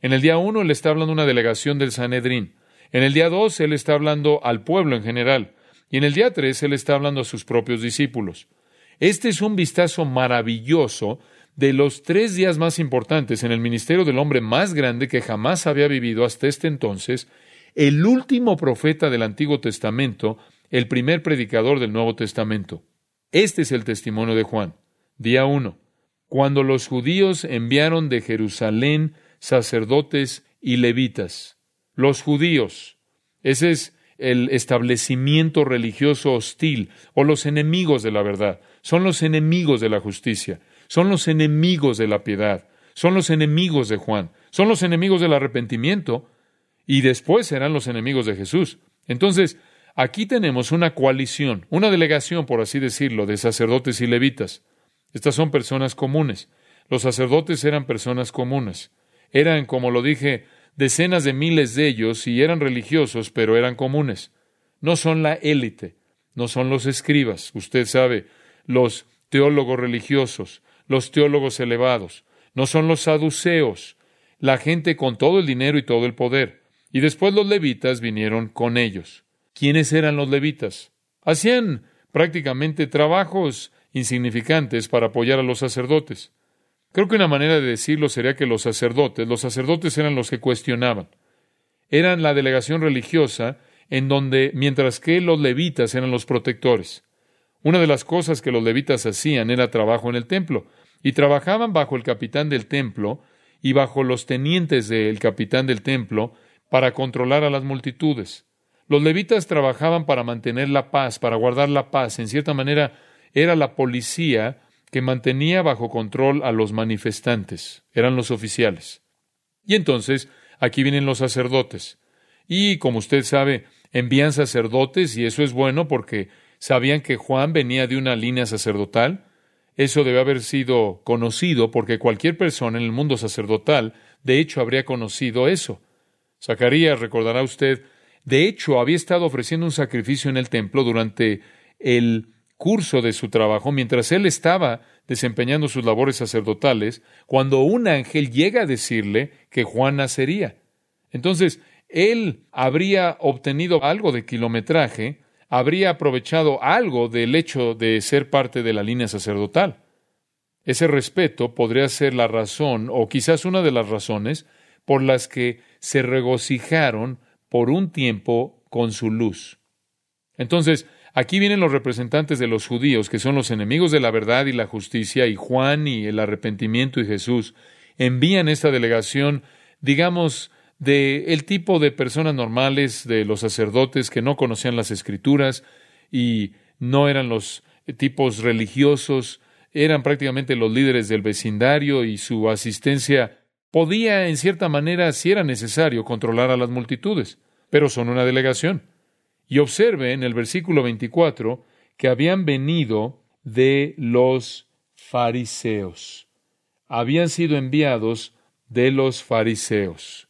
En el día 1, él está hablando a una delegación del Sanedrín. En el día 2, él está hablando al pueblo en general. Y en el día 3, él está hablando a sus propios discípulos. Este es un vistazo maravilloso de los 3 días más importantes en el ministerio del hombre más grande que jamás había vivido hasta este entonces, el último profeta del Antiguo Testamento, el primer predicador del Nuevo Testamento. Este es el testimonio de Juan. Día 1. Cuando los judíos enviaron de Jerusalén sacerdotes y levitas. Los judíos. Ese es el establecimiento religioso hostil, o los enemigos de la verdad. Son los enemigos de la justicia. Son los enemigos de la piedad. Son los enemigos de Juan. Son los enemigos del arrepentimiento. Y después serán los enemigos de Jesús. Entonces, aquí tenemos una coalición, una delegación, por así decirlo, de sacerdotes y levitas. Estas son personas comunes. Los sacerdotes eran personas comunes. Eran, como lo dije, decenas de miles de ellos y eran religiosos, pero eran comunes. No son la élite, no son los escribas. Usted sabe, los teólogos religiosos, los teólogos elevados. No son los saduceos, la gente con todo el dinero y todo el poder. Y después los levitas vinieron con ellos. ¿Quiénes eran los levitas? Hacían prácticamente trabajos insignificantes para apoyar a los sacerdotes. Creo que una manera de decirlo sería que los sacerdotes eran los que cuestionaban. Eran la delegación religiosa en donde, mientras que los levitas eran los protectores. Una de las cosas que los levitas hacían era trabajo en el templo, y trabajaban bajo el capitán del templo y bajo los tenientes del capitán del templo para controlar a las multitudes. Los levitas trabajaban para mantener la paz, para guardar la paz. En cierta manera, era la policía que mantenía bajo control a los manifestantes. Eran los oficiales. Y entonces, aquí vienen los sacerdotes. Y, como usted sabe, envían sacerdotes, y eso es bueno porque sabían que Juan venía de una línea sacerdotal. Eso debe haber sido conocido porque cualquier persona en el mundo sacerdotal, de hecho, habría conocido eso. Zacarías, recordará usted, de hecho, había estado ofreciendo un sacrificio en el templo durante el curso de su trabajo, mientras él estaba desempeñando sus labores sacerdotales, cuando un ángel llega a decirle que Juan nacería. Entonces, él habría obtenido algo de kilometraje, habría aprovechado algo del hecho de ser parte de la línea sacerdotal. Ese respeto podría ser la razón, o quizás una de las razones, por las que se regocijaron por un tiempo con su luz. Entonces, aquí vienen los representantes de los judíos, que son los enemigos de la verdad y la justicia, y Juan y el arrepentimiento y Jesús envían esta delegación, digamos, de el tipo de personas normales, de los sacerdotes que no conocían las Escrituras y no eran los tipos religiosos, eran prácticamente los líderes del vecindario y su asistencia podía, en cierta manera, si era necesario, controlar a las multitudes, pero son una delegación. Y observe en el versículo 24 que habían venido de los fariseos. Habían sido enviados de los fariseos.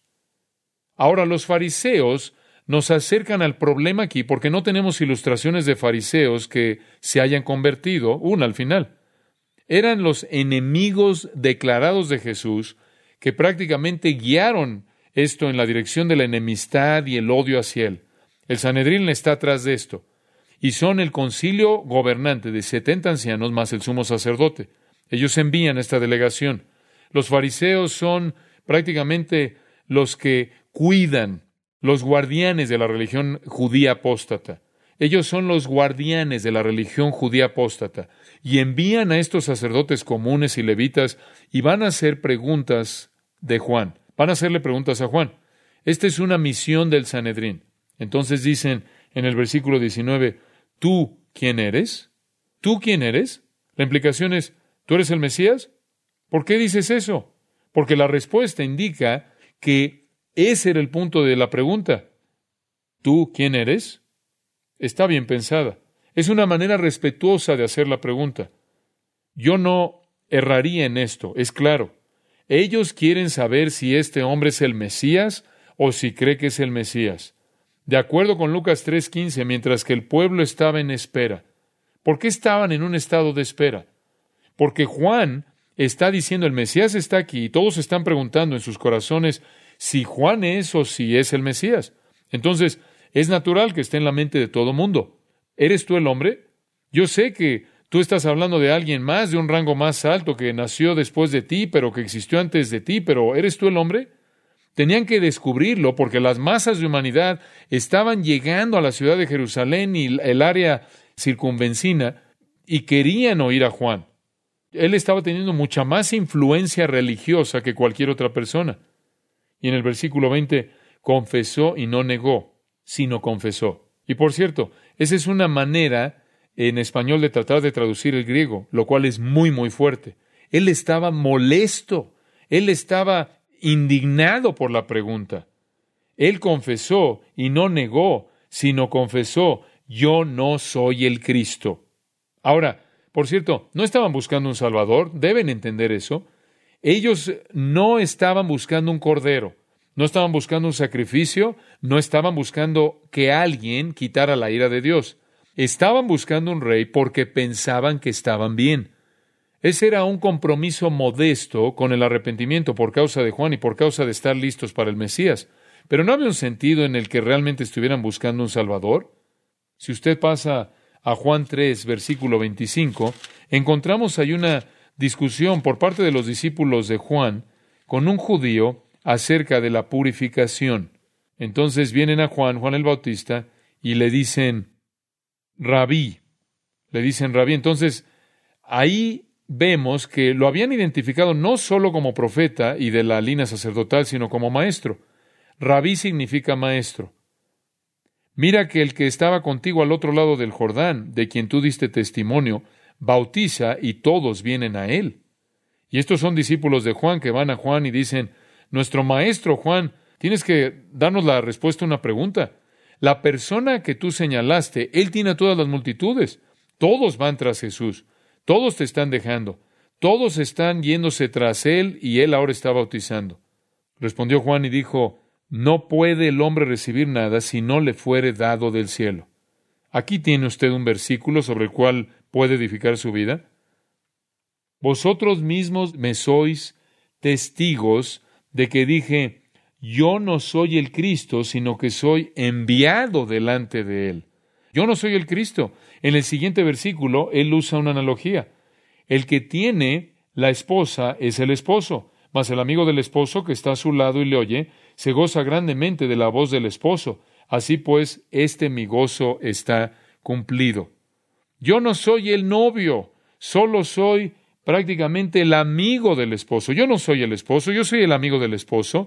Ahora, los fariseos nos acercan al problema aquí porque no tenemos ilustraciones de fariseos que se hayan convertido, una al final. Eran los enemigos declarados de Jesús que prácticamente guiaron esto en la dirección de la enemistad y el odio hacia él. El Sanedrín está atrás de esto, y son el concilio gobernante de 70 ancianos más el sumo sacerdote. Ellos envían esta delegación. Los fariseos son prácticamente los que cuidan, los guardianes de la religión judía apóstata. Ellos son los guardianes de la religión judía apóstata, y envían a estos sacerdotes comunes y levitas, y van a hacer preguntas de Juan. Van a hacerle preguntas a Juan. Esta es una misión del Sanedrín. Entonces dicen en el versículo 19, ¿tú quién eres? ¿Tú quién eres? La implicación es, ¿tú eres el Mesías? ¿Por qué dices eso? Porque la respuesta indica que ese era el punto de la pregunta. ¿Tú quién eres? Está bien pensada. Es una manera respetuosa de hacer la pregunta. Yo no erraría en esto, es claro. Ellos quieren saber si este hombre es el Mesías o si cree que es el Mesías. De acuerdo con Lucas 3:15, mientras que el pueblo estaba en espera. ¿Por qué estaban en un estado de espera? Porque Juan está diciendo, el Mesías está aquí, y todos están preguntando en sus corazones, si Juan es o si es el Mesías. Entonces, es natural que esté en la mente de todo mundo. ¿Eres tú el hombre? Yo sé que tú estás hablando de alguien más, de un rango más alto, que nació después de ti, pero que existió antes de ti, pero ¿eres tú el hombre? Tenían que descubrirlo porque las masas de humanidad estaban llegando a la ciudad de Jerusalén y el área circunvencina y querían oír a Juan. Él estaba teniendo mucha más influencia religiosa que cualquier otra persona. Y en el versículo 20, confesó y no negó, sino confesó. Y por cierto, esa es una manera en español de tratar de traducir el griego, lo cual es muy, muy fuerte. Él estaba molesto, él estaba indignado por la pregunta. Él confesó y no negó, sino confesó, yo no soy el Cristo. Ahora, por cierto, no estaban buscando un Salvador, deben entender eso. Ellos no estaban buscando un cordero, no estaban buscando un sacrificio, no estaban buscando que alguien quitara la ira de Dios. Estaban buscando un rey porque pensaban que estaban bien. Ese era un compromiso modesto con el arrepentimiento por causa de Juan y por causa de estar listos para el Mesías. Pero no había un sentido en el que realmente estuvieran buscando un Salvador. Si usted pasa a Juan 3, versículo 25, encontramos ahí una discusión por parte de los discípulos de Juan con un judío acerca de la purificación. Entonces vienen a Juan el Bautista, y le dicen, Rabí. Entonces, ahí vemos que lo habían identificado no solo como profeta y de la línea sacerdotal, sino como maestro. Rabí significa maestro. Mira que el que estaba contigo al otro lado del Jordán, de quien tú diste testimonio, bautiza y todos vienen a él. Y estos son discípulos de Juan que van a Juan y dicen, nuestro maestro Juan, tienes que darnos la respuesta a una pregunta. La persona que tú señalaste, él tiene a todas las multitudes. Todos van tras Jesús. Todos te están dejando. Todos están yéndose tras él y él ahora está bautizando. Respondió Juan y dijo, no puede el hombre recibir nada si no le fuere dado del cielo. Aquí tiene usted un versículo sobre el cual puede edificar su vida. Vosotros mismos me sois testigos de que dije, yo no soy el Cristo, sino que soy enviado delante de él. Yo no soy el Cristo. En el siguiente versículo, él usa una analogía. El que tiene la esposa es el esposo, mas el amigo del esposo que está a su lado y le oye, se goza grandemente de la voz del esposo. Así pues, mi gozo está cumplido. Yo no soy el novio, solo soy prácticamente el amigo del esposo. Yo no soy el esposo, yo soy el amigo del esposo.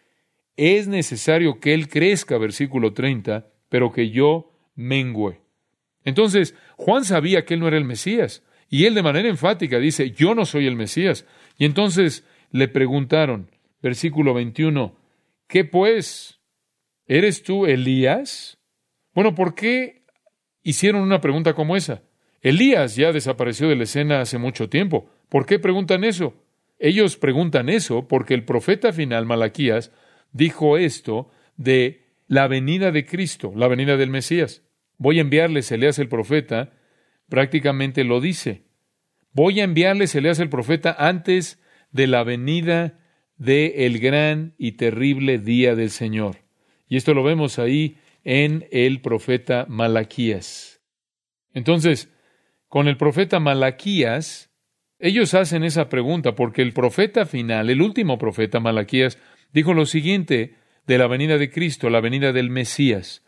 Es necesario que él crezca, versículo 30, pero que yo mengüe. Entonces, Juan sabía que él no era el Mesías, y él de manera enfática dice, yo no soy el Mesías. Y entonces le preguntaron, versículo 21, ¿qué pues? ¿Eres tú Elías? Bueno, ¿por qué hicieron una pregunta como esa? Elías ya desapareció de la escena hace mucho tiempo. ¿Por qué preguntan eso? Ellos preguntan eso porque el profeta final, Malaquías, dijo esto de la venida de Cristo, la venida del Mesías. Voy a enviarles Elías el profeta, prácticamente lo dice. Voy a enviarles Elías el profeta antes de la venida del gran y terrible día del Señor. Y esto lo vemos ahí en el profeta Malaquías. Entonces, con el profeta Malaquías, ellos hacen esa pregunta porque el profeta final, el último profeta Malaquías, dijo lo siguiente de la venida de Cristo, la venida del Mesías.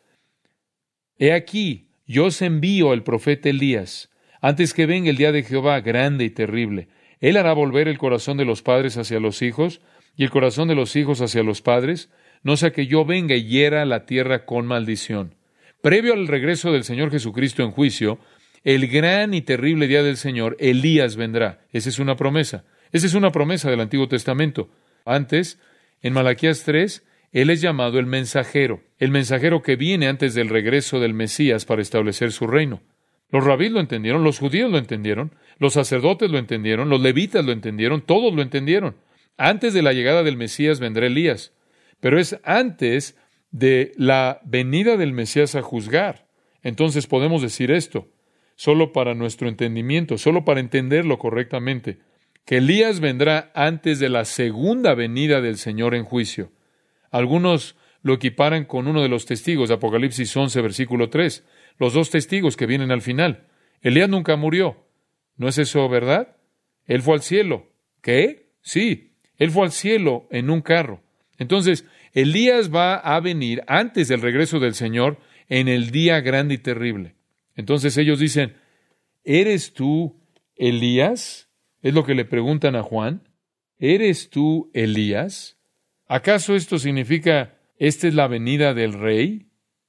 He aquí, yo os envío el profeta Elías, antes que venga el día de Jehová grande y terrible. Él hará volver el corazón de los padres hacia los hijos, y el corazón de los hijos hacia los padres, no sea que yo venga y hiera la tierra con maldición. Previo al regreso del Señor Jesucristo en juicio, el gran y terrible día del Señor, Elías vendrá. Esa es una promesa. Esa es una promesa del Antiguo Testamento. Antes, en Malaquías 3, él es llamado el mensajero que viene antes del regreso del Mesías para establecer su reino. Los rabíes lo entendieron, los judíos lo entendieron, los sacerdotes lo entendieron, los levitas lo entendieron, todos lo entendieron. Antes de la llegada del Mesías vendrá Elías, pero es antes de la venida del Mesías a juzgar. Entonces podemos decir esto, solo para nuestro entendimiento, solo para entenderlo correctamente, que Elías vendrá antes de la segunda venida del Señor en juicio. Algunos lo equiparan con uno de los testigos de Apocalipsis 11, versículo 3. Los dos testigos que vienen al final. Elías nunca murió. ¿No es eso verdad? Él fue al cielo. ¿Qué? Sí, él fue al cielo en un carro. Entonces, Elías va a venir antes del regreso del Señor en el día grande y terrible. Entonces ellos dicen, ¿eres tú Elías? Es lo que le preguntan a Juan. ¿Eres tú Elías? ¿Acaso esto significa, esta es la venida del rey?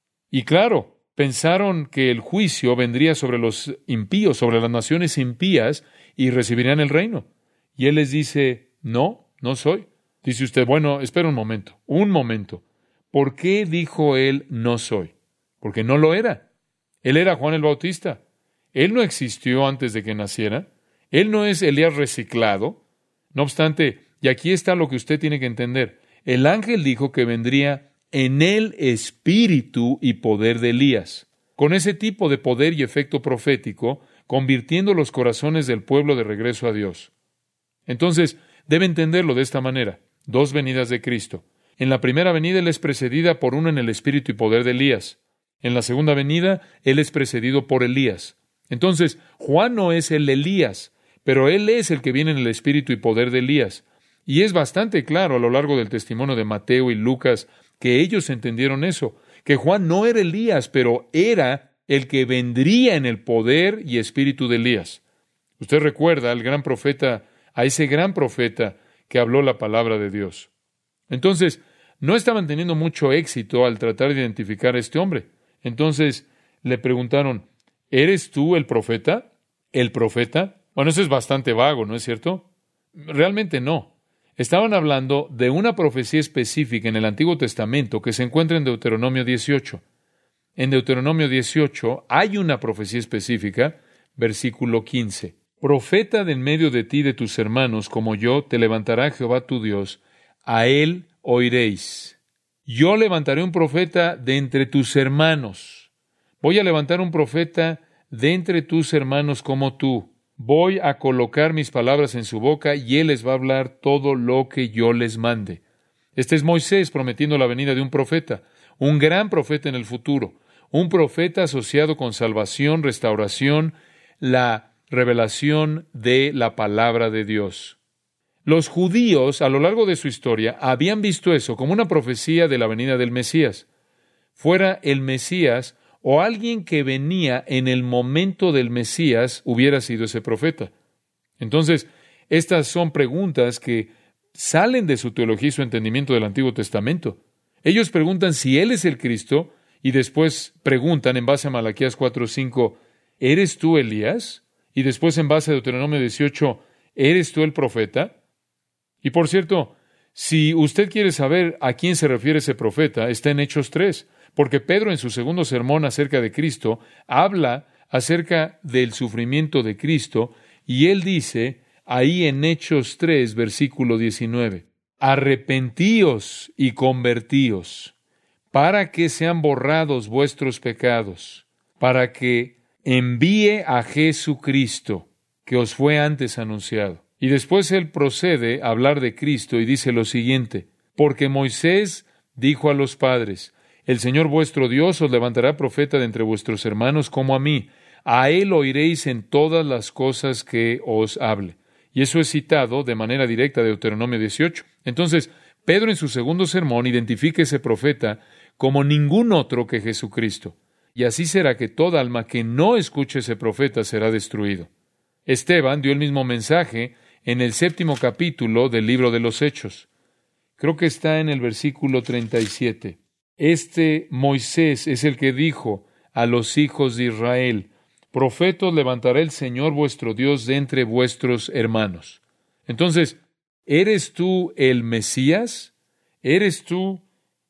Y claro, pensaron que el juicio vendría sobre los impíos, sobre las naciones impías, y recibirían el reino. Y él les dice, no, no soy. Dice usted, bueno, espera un momento. ¿Por qué dijo él no soy? Porque no lo era. Él era Juan el Bautista. Él no existió antes de que naciera. Él no es Elías reciclado. No obstante, y aquí está lo que usted tiene que entender. El ángel dijo que vendría en el espíritu y poder de Elías, con ese tipo de poder y efecto profético, convirtiendo los corazones del pueblo de regreso a Dios. Entonces, debe entenderlo de esta manera. Dos venidas de Cristo. En la primera venida, Él es precedida por uno en el espíritu y poder de Elías. En la segunda venida, Él es precedido por Elías. Entonces, Juan no es el Elías, pero Él es el que viene en el espíritu y poder de Elías. Y es bastante claro a lo largo del testimonio de Mateo y Lucas que ellos entendieron eso, que Juan no era Elías, pero era el que vendría en el poder y espíritu de Elías. Usted recuerda al gran profeta, a ese gran profeta que habló la palabra de Dios. Entonces, no estaban teniendo mucho éxito al tratar de identificar a este hombre. Entonces, le preguntaron, ¿eres tú el profeta? ¿El profeta? Bueno, eso es bastante vago, ¿no es cierto? Realmente no. Estaban hablando de una profecía específica en el Antiguo Testamento que se encuentra en Deuteronomio 18. En Deuteronomio 18 hay una profecía específica, versículo 15. Profeta de en medio de ti y de tus hermanos, como yo, te levantará Jehová tu Dios, a él oiréis. Yo levantaré un profeta de entre tus hermanos. Voy a levantar un profeta de entre tus hermanos como tú. Voy a colocar mis palabras en su boca y él les va a hablar todo lo que yo les mande. Este es Moisés prometiendo la venida de un profeta, un gran profeta en el futuro, un profeta asociado con salvación, restauración, la revelación de la palabra de Dios. Los judíos, a lo largo de su historia, habían visto eso como una profecía de la venida del Mesías. Fuera el Mesías o alguien que venía en el momento del Mesías, hubiera sido ese profeta. Entonces, estas son preguntas que salen de su teología y su entendimiento del Antiguo Testamento. Ellos preguntan si Él es el Cristo, y después preguntan, en base a Malaquías 4:5, ¿eres tú Elías? Y después, en base a Deuteronomio 18, ¿eres tú el profeta? Y por cierto, si usted quiere saber a quién se refiere ese profeta, está en Hechos 3, porque Pedro en su segundo sermón acerca de Cristo habla acerca del sufrimiento de Cristo, y él dice ahí en Hechos 3, versículo 19, arrepentíos y convertíos, para que sean borrados vuestros pecados, para que envíe a Jesucristo, que os fue antes anunciado. Y después él procede a hablar de Cristo y dice lo siguiente, porque Moisés dijo a los padres, el Señor vuestro Dios os levantará profeta de entre vuestros hermanos como a mí, a él oiréis en todas las cosas que os hable. Y eso es citado de manera directa de Deuteronomio 18. Entonces, Pedro en su segundo sermón identifica ese profeta como ningún otro que Jesucristo. Y así será que toda alma que no escuche ese profeta será destruido. Esteban dio el mismo mensaje en el 7º capítulo del libro de los Hechos. Creo que está en el versículo 37. Este Moisés es el que dijo a los hijos de Israel, profeta os levantará el Señor vuestro Dios de entre vuestros hermanos. Entonces, ¿eres tú el Mesías? ¿Eres tú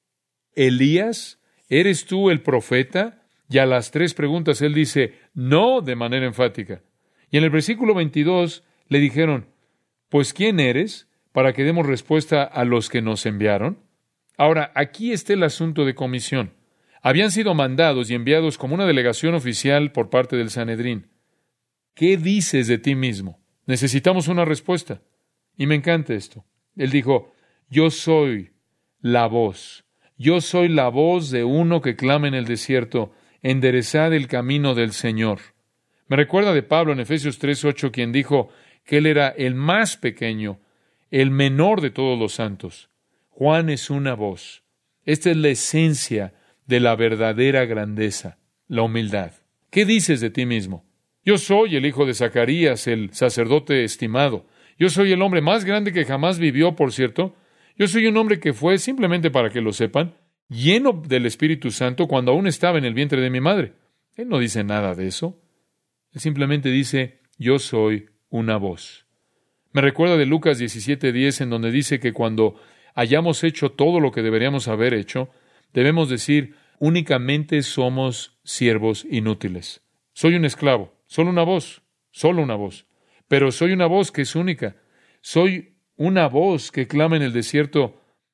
Elías? ¿Eres tú el profeta? Y a las 3 preguntas él dice, no, de manera enfática. Y en el versículo 22 le dijeron, pues ¿quién eres? Para que demos respuesta a los que nos enviaron. Ahora, aquí está el asunto de comisión. Habían sido mandados y enviados como una delegación oficial por parte del Sanedrín. ¿Qué dices de ti mismo? Necesitamos una respuesta. Y me encanta esto. Él dijo, yo soy la voz. Yo soy la voz de uno que clama en el desierto, enderezad el camino del Señor. Me recuerda de Pablo en Efesios 3:8, quien dijo que él era el más pequeño, el menor de todos los santos. Juan es una voz. Esta es la esencia de la verdadera grandeza, la humildad. ¿Qué dices de ti mismo? Yo soy el hijo de Zacarías, el sacerdote estimado. Yo soy el hombre más grande que jamás vivió, por cierto. Yo soy un hombre que fue, simplemente para que lo sepan, lleno del Espíritu Santo cuando aún estaba en el vientre de mi madre. Él no dice nada de eso. Él simplemente dice, yo soy una voz. Me recuerda de Lucas 17:10, en donde dice que cuando hayamos hecho todo lo que deberíamos haber hecho, debemos decir, únicamente somos siervos inútiles. Soy un esclavo, solo una voz, pero soy una voz que es única. Soy una voz que clama en el desierto,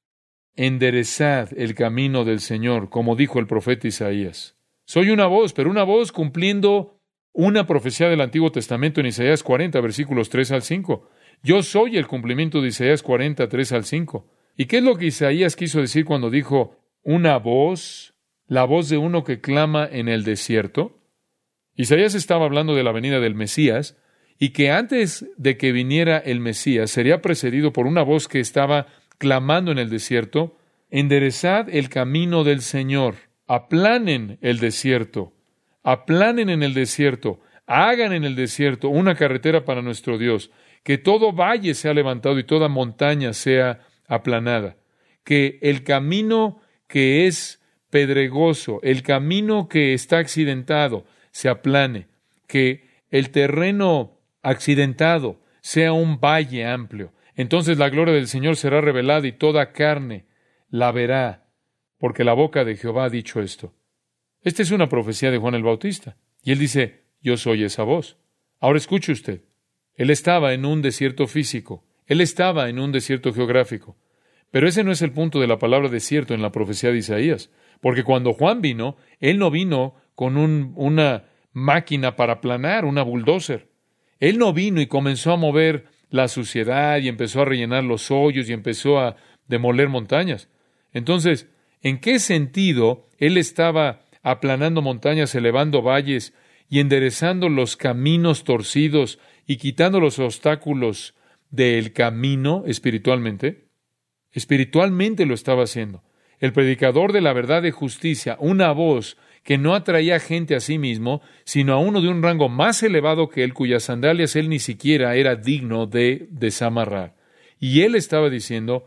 enderezad el camino del Señor, como dijo el profeta Isaías. Soy una voz, pero una voz cumpliendo una profecía del Antiguo Testamento en Isaías 40, versículos 3 al 5. Yo soy el cumplimiento de Isaías 40, 3 al 5. ¿Y qué es lo que Isaías quiso decir cuando dijo una voz, la voz de uno que clama en el desierto? Isaías estaba hablando de la venida del Mesías y que antes de que viniera el Mesías sería precedido por una voz que estaba clamando en el desierto, enderezad el camino del Señor, aplanen el desierto, aplanen en el desierto, hagan en el desierto una carretera para nuestro Dios, que todo valle sea levantado y toda montaña sea aplanada, que el camino que es pedregoso, el camino que está accidentado, se aplane, que el terreno accidentado sea un valle amplio. Entonces la gloria del Señor será revelada y toda carne la verá, porque la boca de Jehová ha dicho esto. Esta es una profecía de Juan el Bautista, y él dice, yo soy esa voz. Ahora escuche usted, él estaba en un desierto físico, él estaba en un desierto geográfico, pero ese no es el punto de la palabra desierto en la profecía de Isaías, porque cuando Juan vino, él no vino con una máquina para aplanar, una bulldozer. Él no vino y comenzó a mover la suciedad y empezó a rellenar los hoyos y empezó a demoler montañas. Entonces, ¿en qué sentido él estaba aplanando montañas, elevando valles y enderezando los caminos torcidos y quitando los obstáculos del camino espiritualmente? Espiritualmente lo estaba haciendo. El predicador de la verdad de justicia, una voz que no atraía gente a sí mismo, sino a uno de un rango más elevado que él, cuyas sandalias él ni siquiera era digno de desamarrar. Y él estaba diciendo,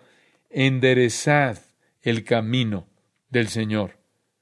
enderezad el camino del Señor.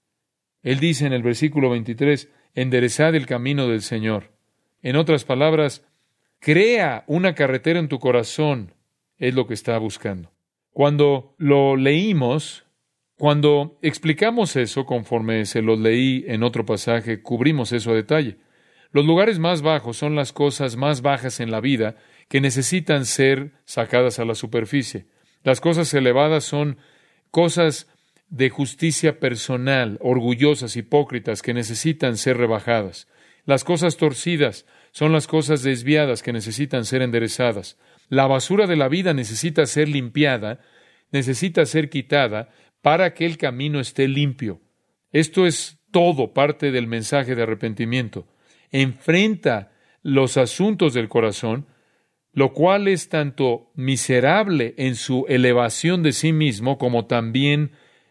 Él dice en el versículo 23, enderezad el camino del Señor. En otras palabras, crea una carretera en tu corazón, es lo que está buscando. Cuando lo leímos, cuando explicamos eso, conforme se los leí en otro pasaje, cubrimos eso a detalle. Los lugares más bajos son las cosas más bajas en la vida que necesitan ser sacadas a la superficie. Las cosas elevadas son cosas de justicia personal, orgullosas, hipócritas, que necesitan ser rebajadas. Las cosas torcidas son las cosas desviadas que necesitan ser enderezadas. La basura de la vida necesita ser limpiada, necesita ser quitada, para que el camino esté limpio. Esto es todo parte del mensaje de arrepentimiento. Enfrenta los asuntos del corazón, lo cual es tanto miserable en su elevación de sí mismo, como también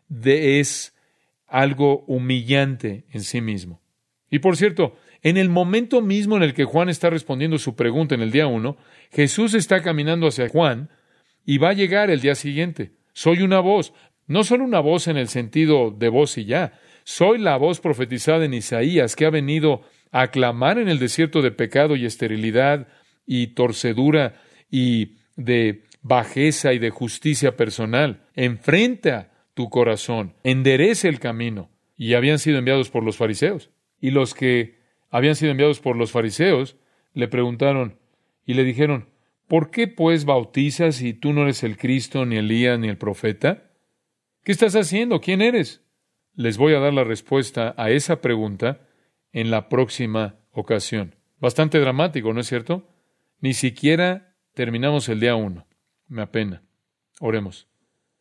es algo humillante en sí mismo. Y por cierto, en el momento mismo en el que Juan está respondiendo su pregunta en el día 1, Jesús está caminando hacia Juan y va a llegar el día siguiente. Soy una voz. No solo una voz en el sentido de voz y ya. Soy la voz profetizada en Isaías que ha venido a clamar en el desierto de pecado y esterilidad y torcedura y de bajeza y de justicia personal. Enfrenta tu corazón, enderece el camino. Y habían sido enviados por los fariseos. Y los que habían sido enviados por los fariseos le preguntaron y le dijeron, ¿por qué pues bautizas si tú no eres el Cristo, ni Elías, ni el profeta? ¿Qué estás haciendo? ¿Quién eres? Les voy a dar la respuesta a esa pregunta en la próxima ocasión. Bastante dramático, ¿no es cierto? Ni siquiera terminamos el día 1. Me apena. Oremos.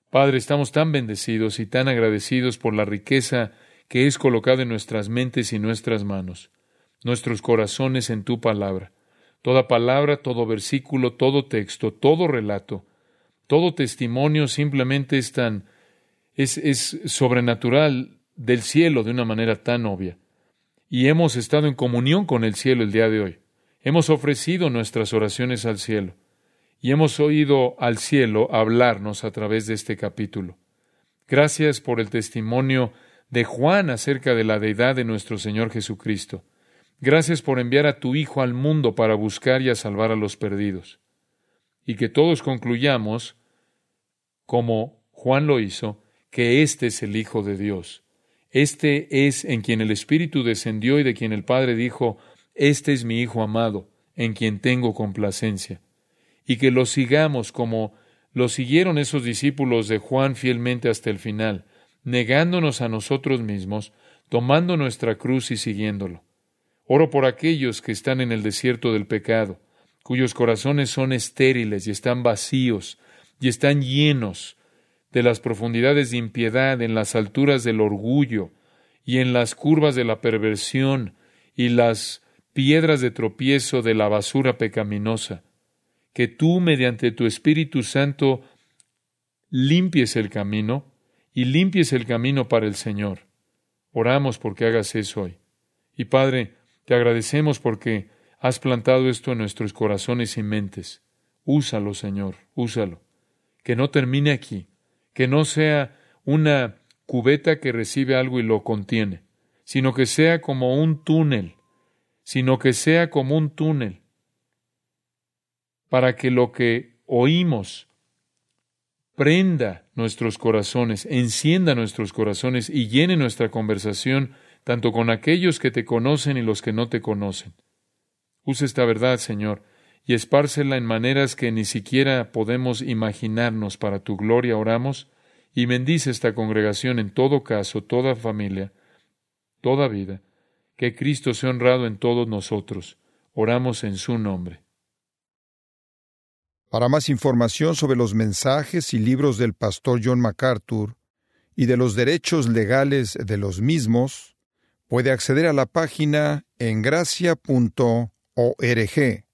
Padre, estamos tan bendecidos y tan agradecidos por la riqueza que es colocada en nuestras mentes y nuestras manos, nuestros corazones en tu palabra. Toda palabra, todo versículo, todo texto, todo relato, todo testimonio simplemente es sobrenatural del cielo de una manera tan obvia. Y hemos estado en comunión con el cielo el día de hoy. Hemos ofrecido nuestras oraciones al cielo. Y hemos oído al cielo hablarnos a través de este capítulo. Gracias por el testimonio de Juan acerca de la deidad de nuestro Señor Jesucristo. Gracias por enviar a tu Hijo al mundo para buscar y a salvar a los perdidos. Y que todos concluyamos, como Juan lo hizo, que este es el Hijo de Dios. Este es en quien el Espíritu descendió y de quien el Padre dijo, este es mi Hijo amado, en quien tengo complacencia. Y que lo sigamos como lo siguieron esos discípulos de Juan fielmente hasta el final, negándonos a nosotros mismos, tomando nuestra cruz y siguiéndolo. Oro por aquellos que están en el desierto del pecado, cuyos corazones son estériles y están vacíos y están llenos de las profundidades de impiedad, en las alturas del orgullo y en las curvas de la perversión y las piedras de tropiezo de la basura pecaminosa. Que tú, mediante tu Espíritu Santo, limpies el camino y limpies el camino para el Señor. Oramos porque hagas eso hoy. Y Padre, te agradecemos porque has plantado esto en nuestros corazones y mentes. Úsalo, Señor, úsalo. Que no termine aquí, que no sea una cubeta que recibe algo y lo contiene, sino que sea como un túnel, para que lo que oímos prenda nuestros corazones, encienda nuestros corazones y llene nuestra conversación, tanto con aquellos que te conocen y los que no te conocen. Usa esta verdad, Señor, y espárcela en maneras que ni siquiera podemos imaginarnos para tu gloria, oramos, y bendice esta congregación en todo caso, toda familia, toda vida, que Cristo sea honrado en todos nosotros. Oramos en su nombre. Para más información sobre los mensajes y libros del pastor John MacArthur y de los derechos legales de los mismos, puede acceder a la página en gracia.org.